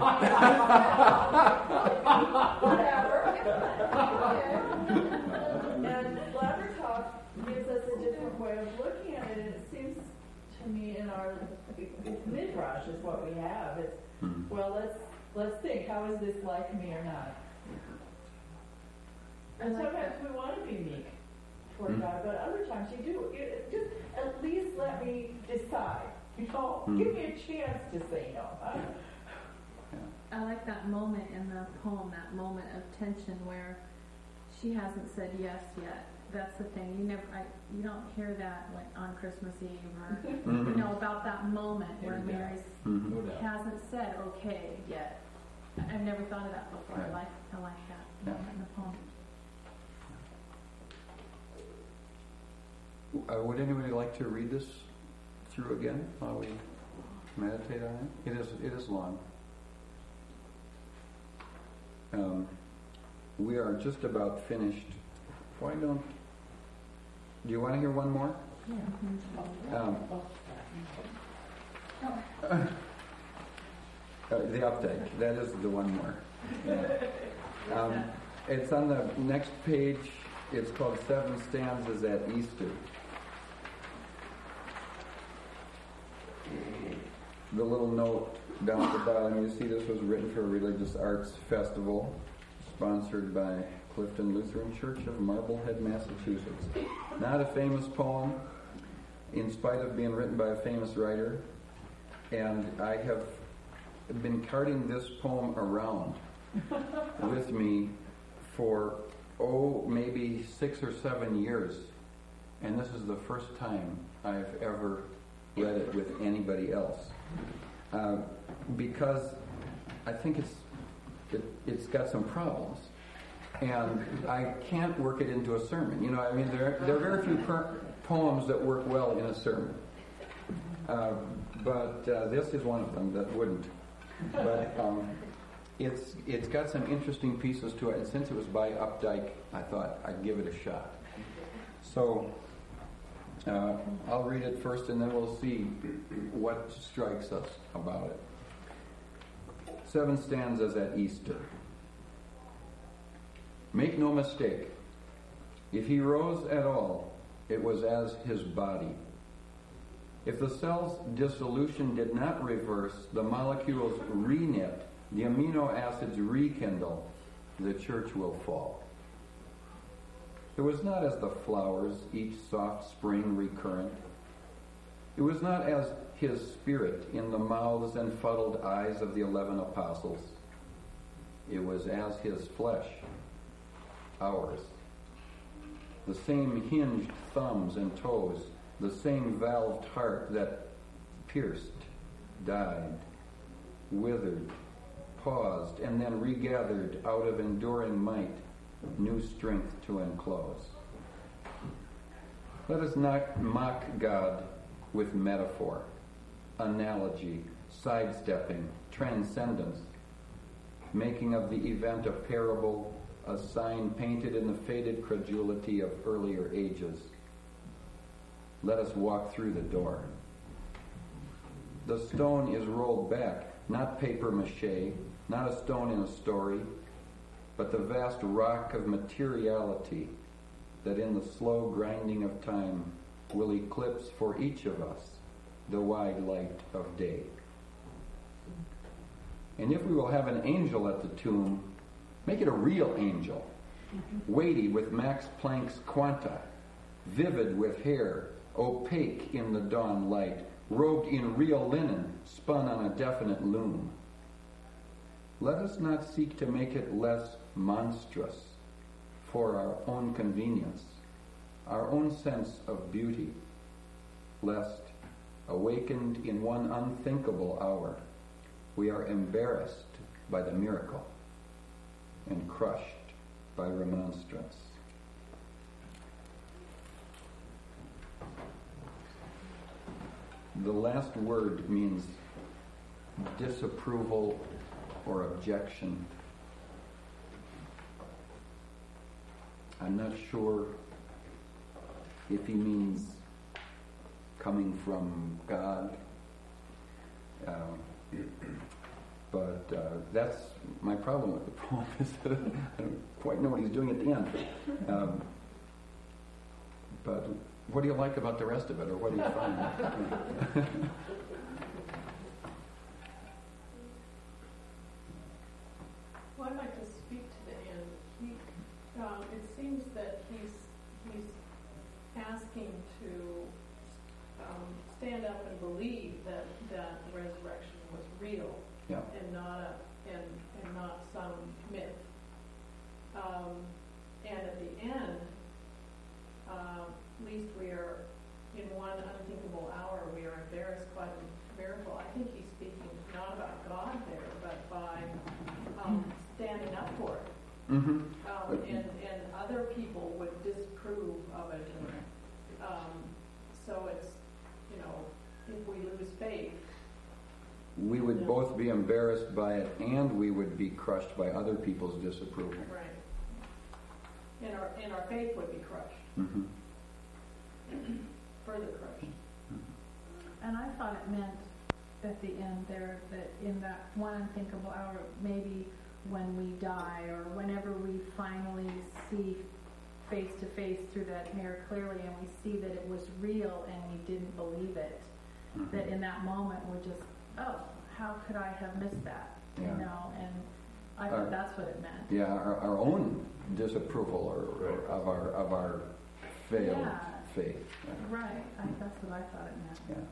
Whatever. And Lavertalk gives us a different way of looking at it, and it seems to me in our midrash is what we have. It's, well, let's think, how is this like me or not? And sometimes we want to be meek toward God, but other times you do. Just at least let me decide. Give me a chance to say no. I like that moment in the poem, that moment of tension where she hasn't said yes yet. That's the thing. You don't hear that like on Christmas Eve or about that moment where Mary hasn't said okay yet. I've never thought of that before. Right. I like that moment in the poem. Would anybody like to read this through again while we meditate on it? It is long. We are just about finished. Do you want to hear one more? The update. That is the one more. Yeah. It's on the next page. It's called 7 Stanzas at Easter. The little note down at the bottom, you see this was written for a religious arts festival sponsored by Clifton Lutheran Church of Marblehead, Massachusetts. Not a famous poem, in spite of being written by a famous writer. And I have been carting this poem around with me for, maybe 6 or 7 years. And this is the first time I've ever read it with anybody else. Because I think it's got some problems. And I can't work it into a sermon. There are very few poems that work well in a sermon. But this is one of them that wouldn't. But it's got some interesting pieces to it. And since it was by Updike, I thought I'd give it a shot. So I'll read it first, and then we'll see what strikes us about it. 7 Stanzas at Easter. Make no mistake, if he rose at all, it was as his body. If the cell's dissolution did not reverse, the molecules reknit, the amino acids rekindle, the church will fall. It was not as the flowers, each soft spring recurrent. It was not as his spirit in the mouths and fuddled eyes of the 11 apostles. It was as his flesh, ours. The same hinged thumbs and toes, the same valved heart that pierced, died, withered, paused, and then regathered out of enduring might, new strength to enclose. Let us not mock God with metaphor, analogy, sidestepping, transcendence, making of the event a parable, a sign painted in the faded credulity of earlier ages. Let us walk through the door. The stone is rolled back, not paper mache, not a stone in a story, but the vast rock of materiality that in the slow grinding of time will eclipse for each of us the wide light of day. And if we will have an angel at the tomb, make it a real angel, weighty with Max Planck's quanta, vivid with hair, opaque in the dawn light, robed in real linen, spun on a definite loom. Let us not seek to make it less monstrous for our own convenience, our own sense of beauty, lest, awakened in one unthinkable hour, we are embarrassed by the miracle and crushed by remonstrance. The last word means disapproval or objection. I'm not sure if he means coming from God, but that's my problem with the poem, is that I don't quite know what he's doing at the end. But what do you like about the rest of it, or what do you find? Well, I'd like to speak to the end. It seems that he's asking to stand up and believe that the resurrection was real, Yeah. and not some myth. And at the end, at least we are in one unthinkable hour. We are embarrassed by the miracle. I think he's speaking not about God there, but by standing up for it. Mm-hmm. And other people would disapprove of it. So it's, if we lose faith, we would both be embarrassed by it, and we would be crushed by other people's disapproval. right? And our faith would be crushed, Mm-hmm. further crushed. And I thought it meant at the end there that in that one unthinkable hour, maybe when we die or whenever we finally see face to face through that mirror clearly and we see that it was real and we didn't believe it, that in that moment we're just, oh, how could I have missed that? Yeah. And I thought that's what it meant. Yeah, our own disapproval or of our failed faith. Yeah. Right, that's what I thought it meant.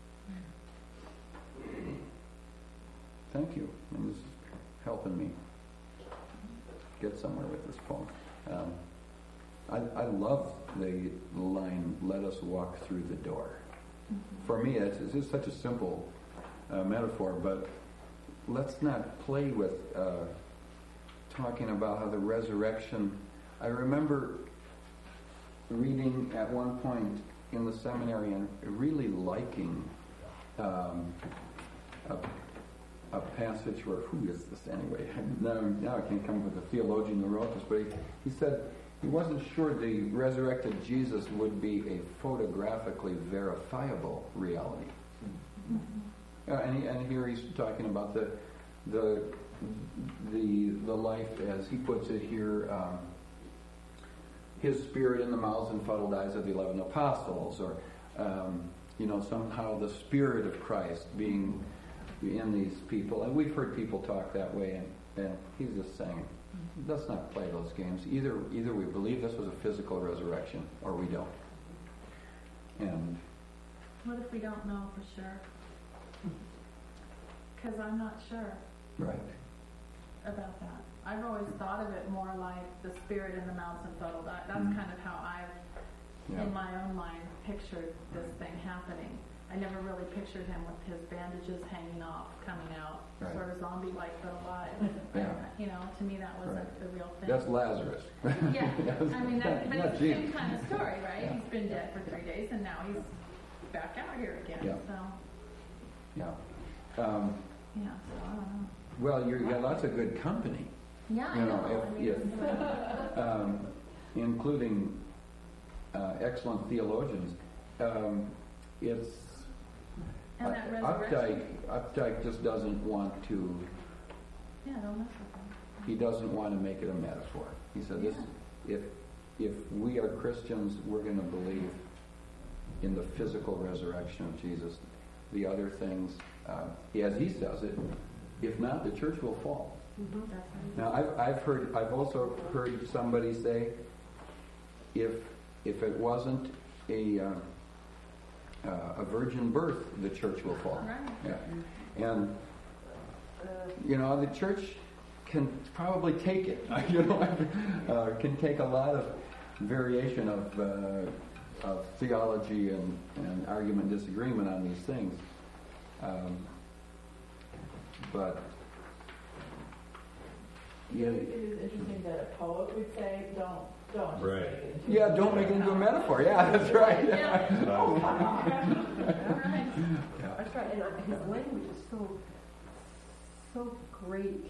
Yeah. Thank you. And this is helping me get somewhere with this poem. I love the line, "Let us walk through the door." Mm-hmm. For me, it's just such a simple metaphor, but let's not play with talking about how the resurrection... I remember reading at one point in the seminary and really liking a passage where, who is this anyway? Now I can't come up with a theologian who wrote this, but he said he wasn't sure the resurrected Jesus would be a photographically verifiable reality. Mm-hmm. And here he's talking about the life, as he puts it here, his spirit in the mouths and fuddled eyes of the 11 apostles, or somehow the spirit of Christ being in these people. And we've heard people talk that way, and he's just saying, let's not play those games. Either we believe this was a physical resurrection, or we don't. And what if we don't know for sure? Because I'm not sure. Right. About that. I've always thought of it more like the spirit in the mouths and fuddled eyes. That's kind of how I've, in my own mind, pictured this thing happening. I never really pictured him with his bandages hanging off, coming out, sort of zombie-like but alive. Yeah. To me that wasn't the real thing. That's Lazarus. Yeah. I mean, but it's the same kind of story, right? He's been dead for 3 days and now he's back out here again. Yeah. So. Yeah. So I don't know. Well, you got lots of good company. Yeah, I know. Including excellent theologians. It's and that resurrection. Updike just doesn't want to Yeah, don't mess with them. He doesn't want to make it a metaphor. He said, "This, if we are Christians, we're going to believe in the physical resurrection of Jesus. The other things, as he says it, if not, the church will fall." Now, I've also heard somebody say, if it wasn't a virgin birth, the church will fall. Right. Yeah. And the church can probably take it. Can take a lot of variation of theology and argument, disagreement on these things. But it is interesting that a poet would say, don't just Right. make it into yeah, don't make it into a metaphor. Yeah, that's right. Yeah. That's right, and his language is so great,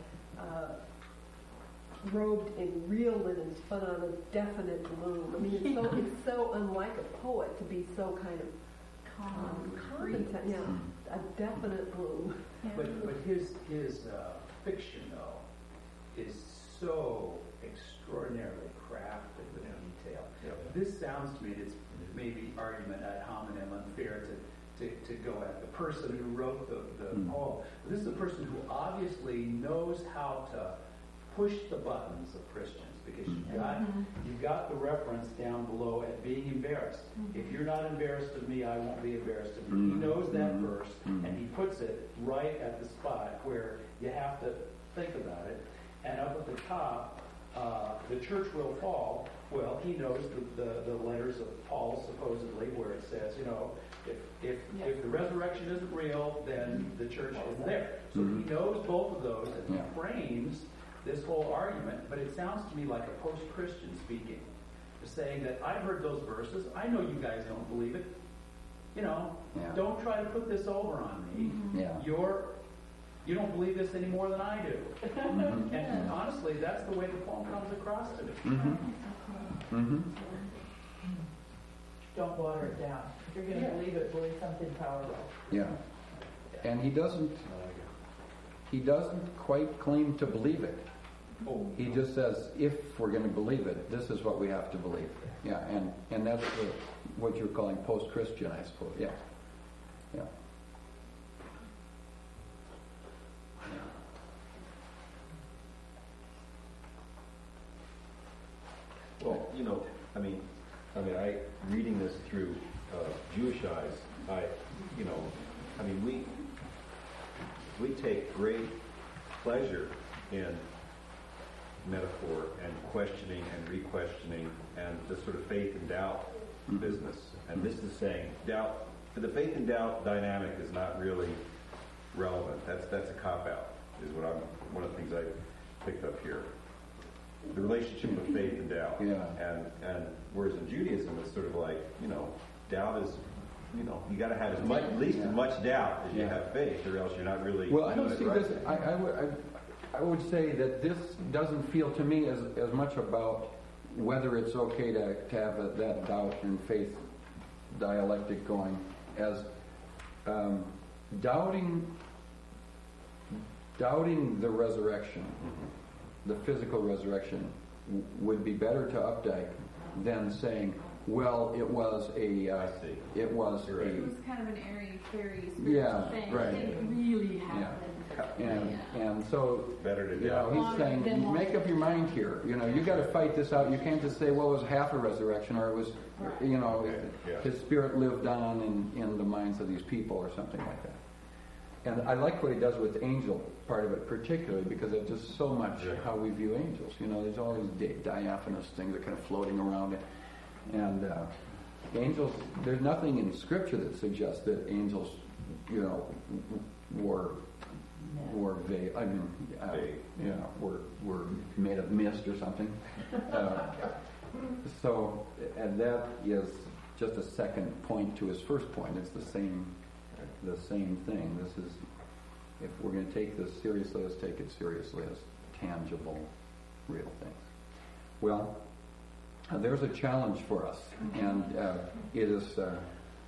robed in real linen, spun on a definite loom. I mean, it's so unlike a poet to be so kind of common, a definite loom. But his fiction, though, is so extraordinarily crafted with detail. Yeah. This sounds to me, it's maybe argument ad hominem, unfair to go at the person who wrote the poem. But this is a person who obviously knows how to push the buttons of Christians, because you've got the reference down below at being embarrassed. If you're not embarrassed of me, I won't be embarrassed of you. He knows that verse, and he puts it right at the spot where you have to think about it. And up at the top, the church will fall. Well, he knows the letters of Paul, supposedly, where it says, if the resurrection isn't real, then the church isn't there. So he knows both of those, and he frames this whole argument, but it sounds to me like a post-Christian speaking, saying that I've heard those verses, I know you guys don't believe it, don't try to put this over on me. You don't believe this any more than I do. And honestly, that's the way the poem comes across to me. Don't water it down. If you're going to believe it, believe something powerful. Yeah. And he doesn't quite claim to believe it. He just says, if we're going to believe it, this is what we have to believe. Yeah, and that's what you're calling post-Christian, I suppose. Yeah. Yeah. Well, I reading this through Jewish eyes, we take great pleasure in metaphor and questioning and re-questioning and the sort of faith and doubt business. And this is saying doubt. The faith and doubt dynamic is not really relevant. That's a cop-out, is one of the things I picked up here. The relationship of faith and doubt. Yeah. And whereas in Judaism it's sort of like, doubt is, you got to have at least as much doubt as you have faith, or else you're not really. Well, I don't see this. I would say that this doesn't feel to me as much about whether it's okay to have that doubt and faith dialectic going as doubting the resurrection, the physical resurrection, would be better to Updike than saying, well, it was kind of an airy-fairy spiritual thing. Right. It didn't really happen. And so, better to doubt. he's saying, make up your mind here. You got to fight this out. You can't just say, well, it was half a resurrection, or it was, his spirit lived on in the minds of these people, or something like that. And I like what he does with angel part of it, particularly because it's just so much how we view angels. There's all these diaphanous things that are kind of floating around it. And angels, there's nothing in Scripture that suggests that angels, were vague. Were made of mist or something. And that is just a second point to his first point. It's the same thing. This is, if we're going to take this seriously, let's take it seriously as tangible, real things. Well, there's a challenge for us, and it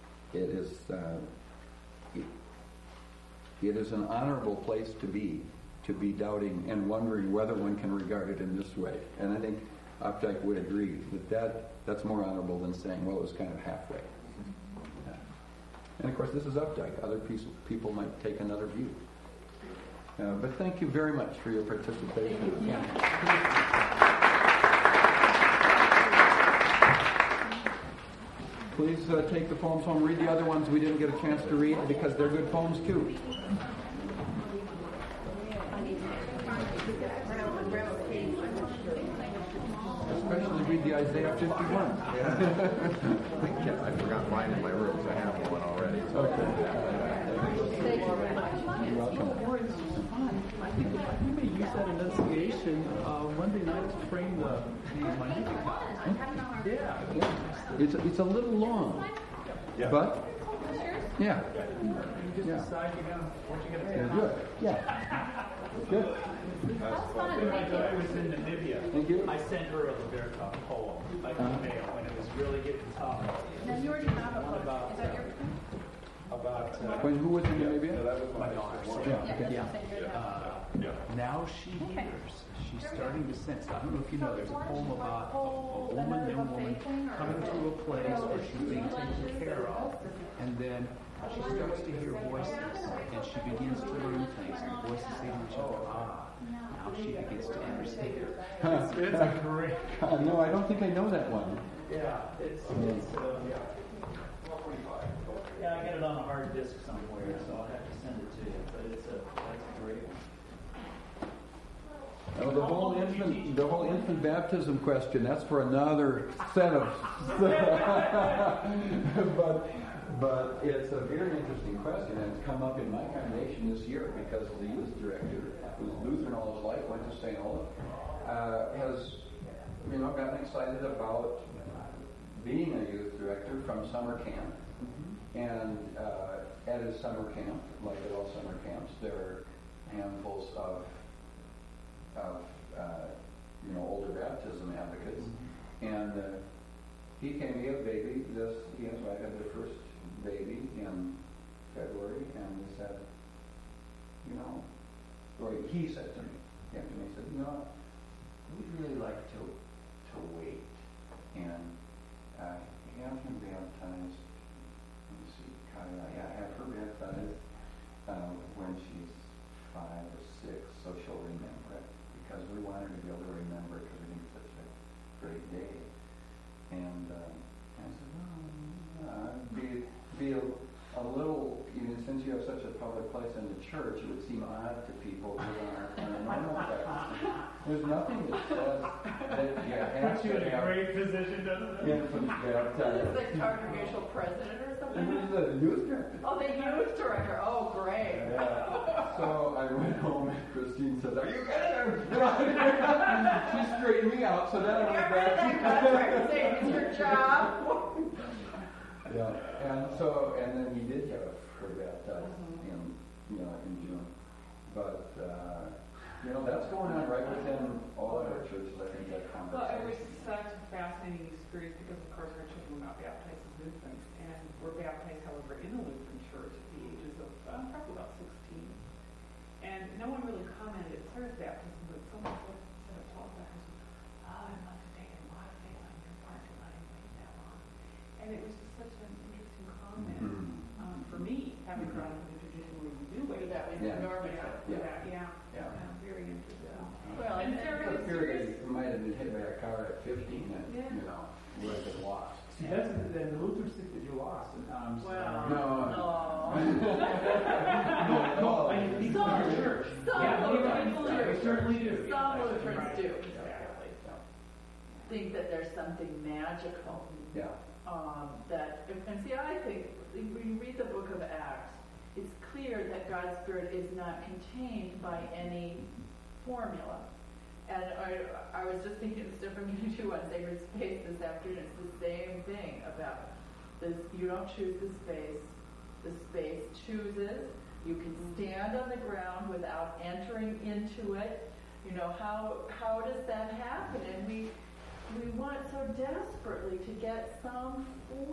is an honorable place to be to be doubting and wondering whether one can regard it in this way. And I think Updike would agree that's more honorable than saying, well, it was kind of halfway. Yeah. And of course, this is Updike. Other people might take another view. But thank you very much for your participation. Please take the poems home, read the other ones we didn't get a chance to read because they're good poems too. Especially read the Isaiah 51. I forgot mine in my room, so I have one already. Thank you very much. You're welcome. I think we may use that enunciation Monday night to frame the Magnificat. Yeah. It's a little long, but yeah. You just decide what you're going to Yeah, good. Yeah. Good. I was in Namibia. Thank you. I sent her a Liberta poem, like email, when it was really getting tough. Now you already have a book. About, Is that your Who was in Namibia? that was my daughter. Now she hears. She's starting to sense. I don't know if you know. There's a poem about a woman, young woman, coming to a place where she's being taken care of, and then she starts to hear voices, and she begins to learn things, and the voices say to each other, now she begins to understand. It's great. No, I don't think I know that one. Yeah, yeah, I get it on a hard disk somewhere, so I'll have to send it to you. But that's a great one. Oh, the whole infant baptism question, that's for another set of but it's a very interesting question, and it's come up in my congregation this year because the youth director, who's Lutheran all his life, went to St. Olaf, has gotten excited about being a youth director from summer camp. And at his summer camp, like at all summer camps, there are handfuls of older baptism advocates. And he came, he had a baby. He and his wife had their first baby in February, and he said, or he said to me, he said, we'd really like to wait and have him baptized. Have her baptized when she's 5 or 6, so she'll remember it. Because we want her to be able to remember it because we think it's such a great day. And I said, be a little, since you have such a public place in the church, it would seem odd to people who aren't normal practice. There's nothing that says that you have to have great position, doesn't it? infants baptized. The congregational president or something? This is the youth director. Oh, the youth director. Oh, great. Yeah. So I went home and Christine said, "Are you kidding?" She straightened me out, so then I went back. It's your job. Yeah, and then he did have her baptized in June, but that's going on right within all of our churches. I think that conversation. Well, it was such a fascinating experience because, of course, our children were not baptized as Lutherans, and were baptized, however, in the Lutheran church at the ages of probably about 16. And no one really commented at service baptism, but someone said up to all the guys, I'd love to take a lot of faith on your part to let him wait that long. And it was just such an interesting comment for me, having grown up in a tradition where you do wait. That was enormous. Very interesting. Well, and and they're I'm really sure serious. they might have been hit by a car at 15 and, would have been lost. See, that's the Lutheran stick that you lost. And, No. No, I mean, people in your church. Some certainly do. Some Lutherans do. Exactly. Think that there's something magical. Yeah. And see, I think when you read the book of Acts, it's clear that God's Spirit is not contained by any formula. And I was just thinking it's different when you do on Sacred Space this afternoon. It's the same thing about this. You don't choose the space chooses. You can stand on the ground without entering into it. How does that happen? And we want so desperately to get some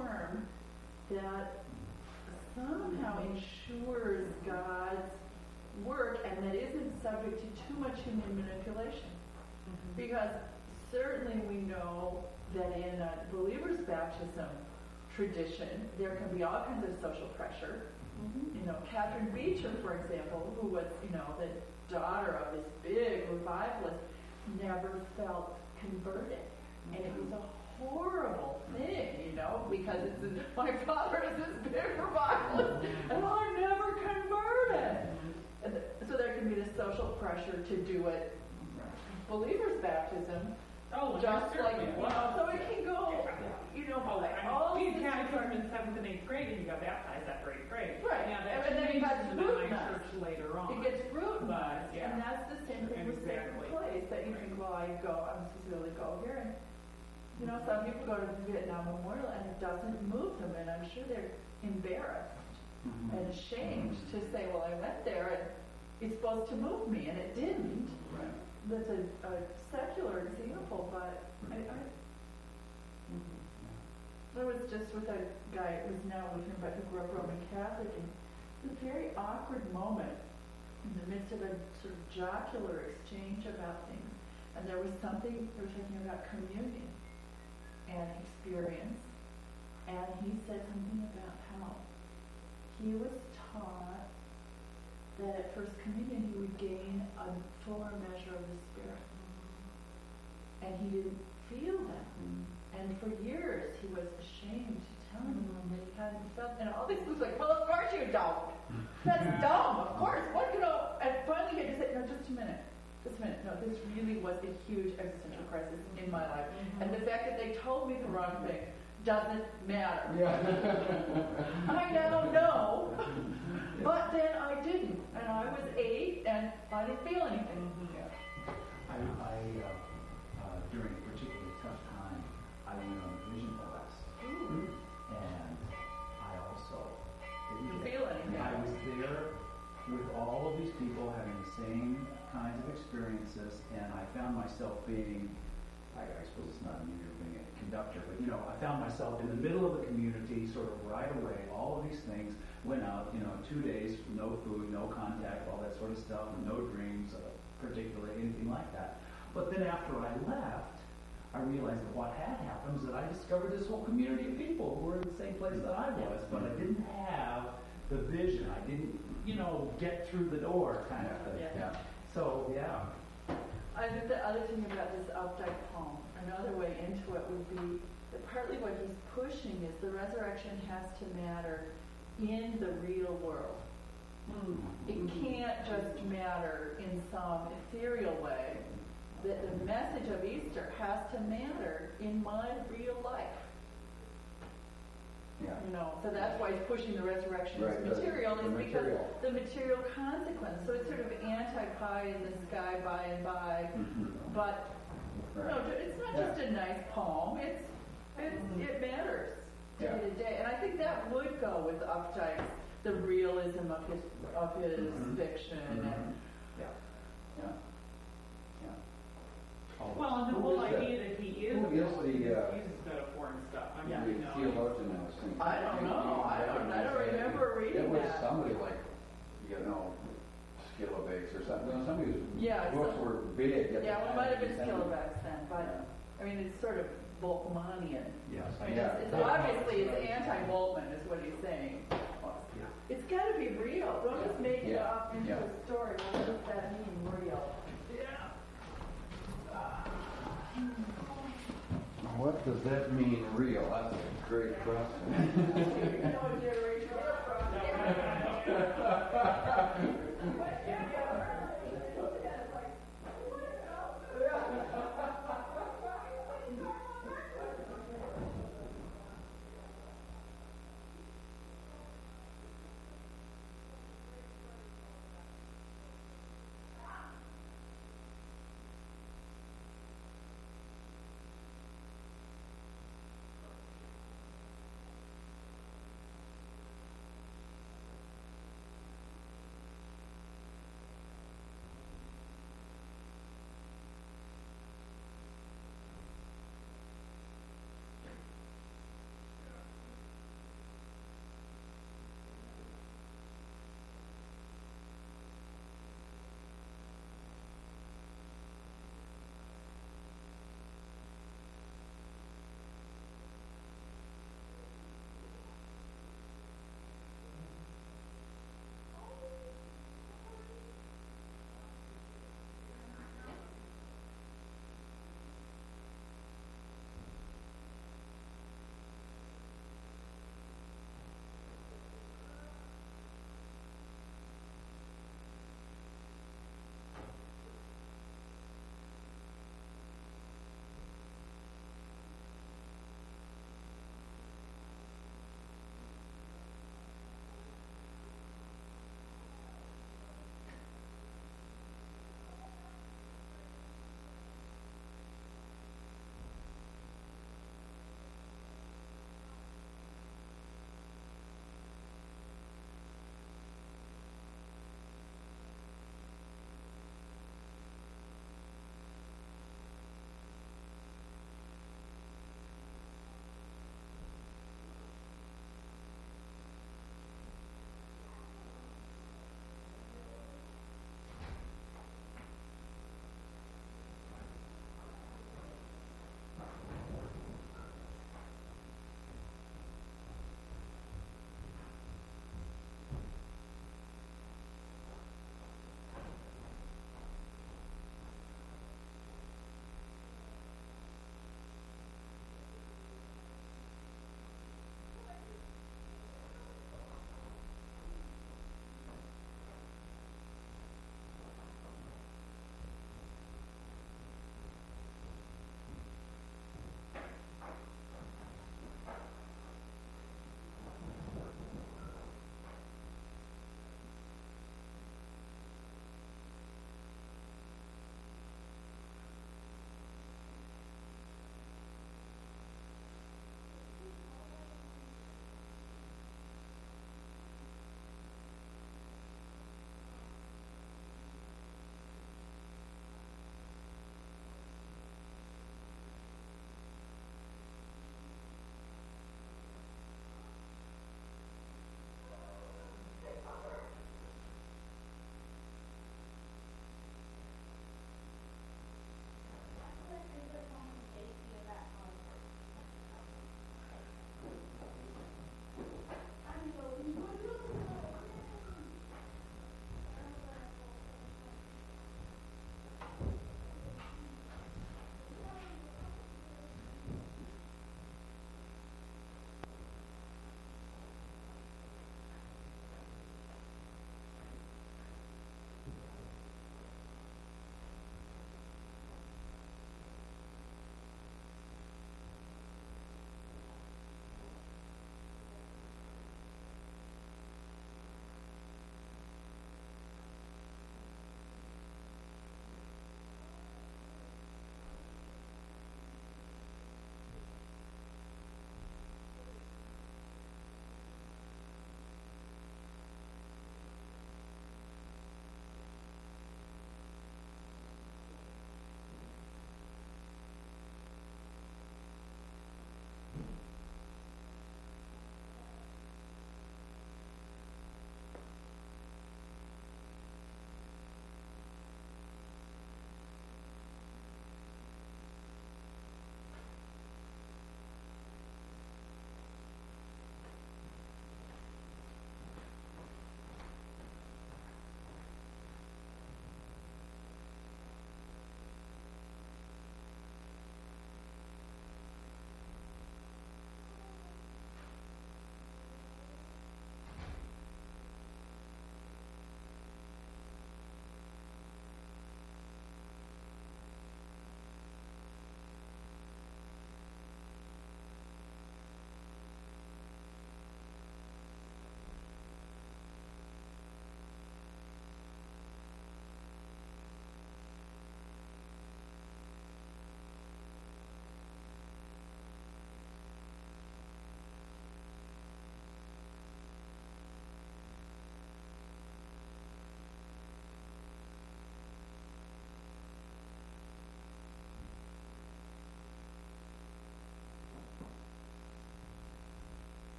form that somehow ensures God's work and that isn't subject to too much human manipulation. Because certainly we know that in a believer's baptism tradition, there can be all kinds of social pressure. You know, Catherine Beecher, for example, who was, you know, the daughter of this big revivalist, never felt converted. And it was a horrible thing, you know, because my father is this big revivalist, and I'm never converted. And so there can be this social pressure to do it. Believer's baptism, just like, you know, so it can go, you know, being catechism in 7th and 8th grade, and you got baptized after 8th grade. Right. Now that and then it gets changes in the routinized. church later on. It gets routinized, Yeah. and that's the same thing with sacred place. That you think, well, I'm supposed to really go here, and you know, some people go to the Vietnam Memorial, and it doesn't move them, and I'm sure they're embarrassed and ashamed to say, well, I went there, and it's supposed to move me, and it didn't. Right. That's a secular example, but I was just with a guy who's now with him, but who grew up Roman Catholic, and it was a very awkward moment in the midst of a sort of jocular exchange about things. And there was something, they were talking about communion and experience, and he said something about how he was taught that at First Communion he would gain a fuller measure of the Spirit. And he didn't feel that. And for years he was ashamed to tell anyone that he hadn't felt. And all these things like, well, of course you don't. That's dumb, of course. What, you know? And finally he had to say, no, just a minute. No, this really was a huge existential crisis in my life. And the fact that they told me the wrong thing doesn't matter. I now know. But then I didn't. And I was 8 and I didn't feel anything. During a particularly tough time, I went on a vision quest. And I also didn't feel anything. I was there with all of these people having the same kinds of experiences, and I found myself being, I suppose it's not unusual being a conductor, but you know, I found myself in the middle of the community sort of right away. All of these things went out, 2 days, no food, no contact, all that sort of stuff, no dreams, particularly anything like that. But then after I left, I realized that what had happened was that I discovered this whole community of people who were in the same place that I was, but I didn't have the vision. I didn't, get through the door kind of thing. Yeah. So, yeah. I think the other thing about this Updike poem, another way into it would be that partly what he's pushing is the resurrection has to matter in the real world. It can't just matter in some ethereal way. That the message of Easter has to matter in my real life. Yeah. So that's why he's pushing the resurrection as material, is because the material consequence. So it's sort of anti-pie in the sky by and by, but no, it's not just a nice poem. It matters day to day, and I think that would go with Updike's the realism of his fiction. And, Well, and the whole idea that he is uses metaphor and stuff. I mean, the theologian I was thinking. I don't know. I don't remember reading that. It was somebody like, Skilovax or something. Somebody whose books were big. It might have been Skilovax then, but I mean, it's sort of Boltzmannian. Yes. I mean, it's obviously it's anti-Boltzmann is what he's saying. It's got to be real. Don't just make it up into a story. What does that mean, real? What does that mean, real? That's a great question.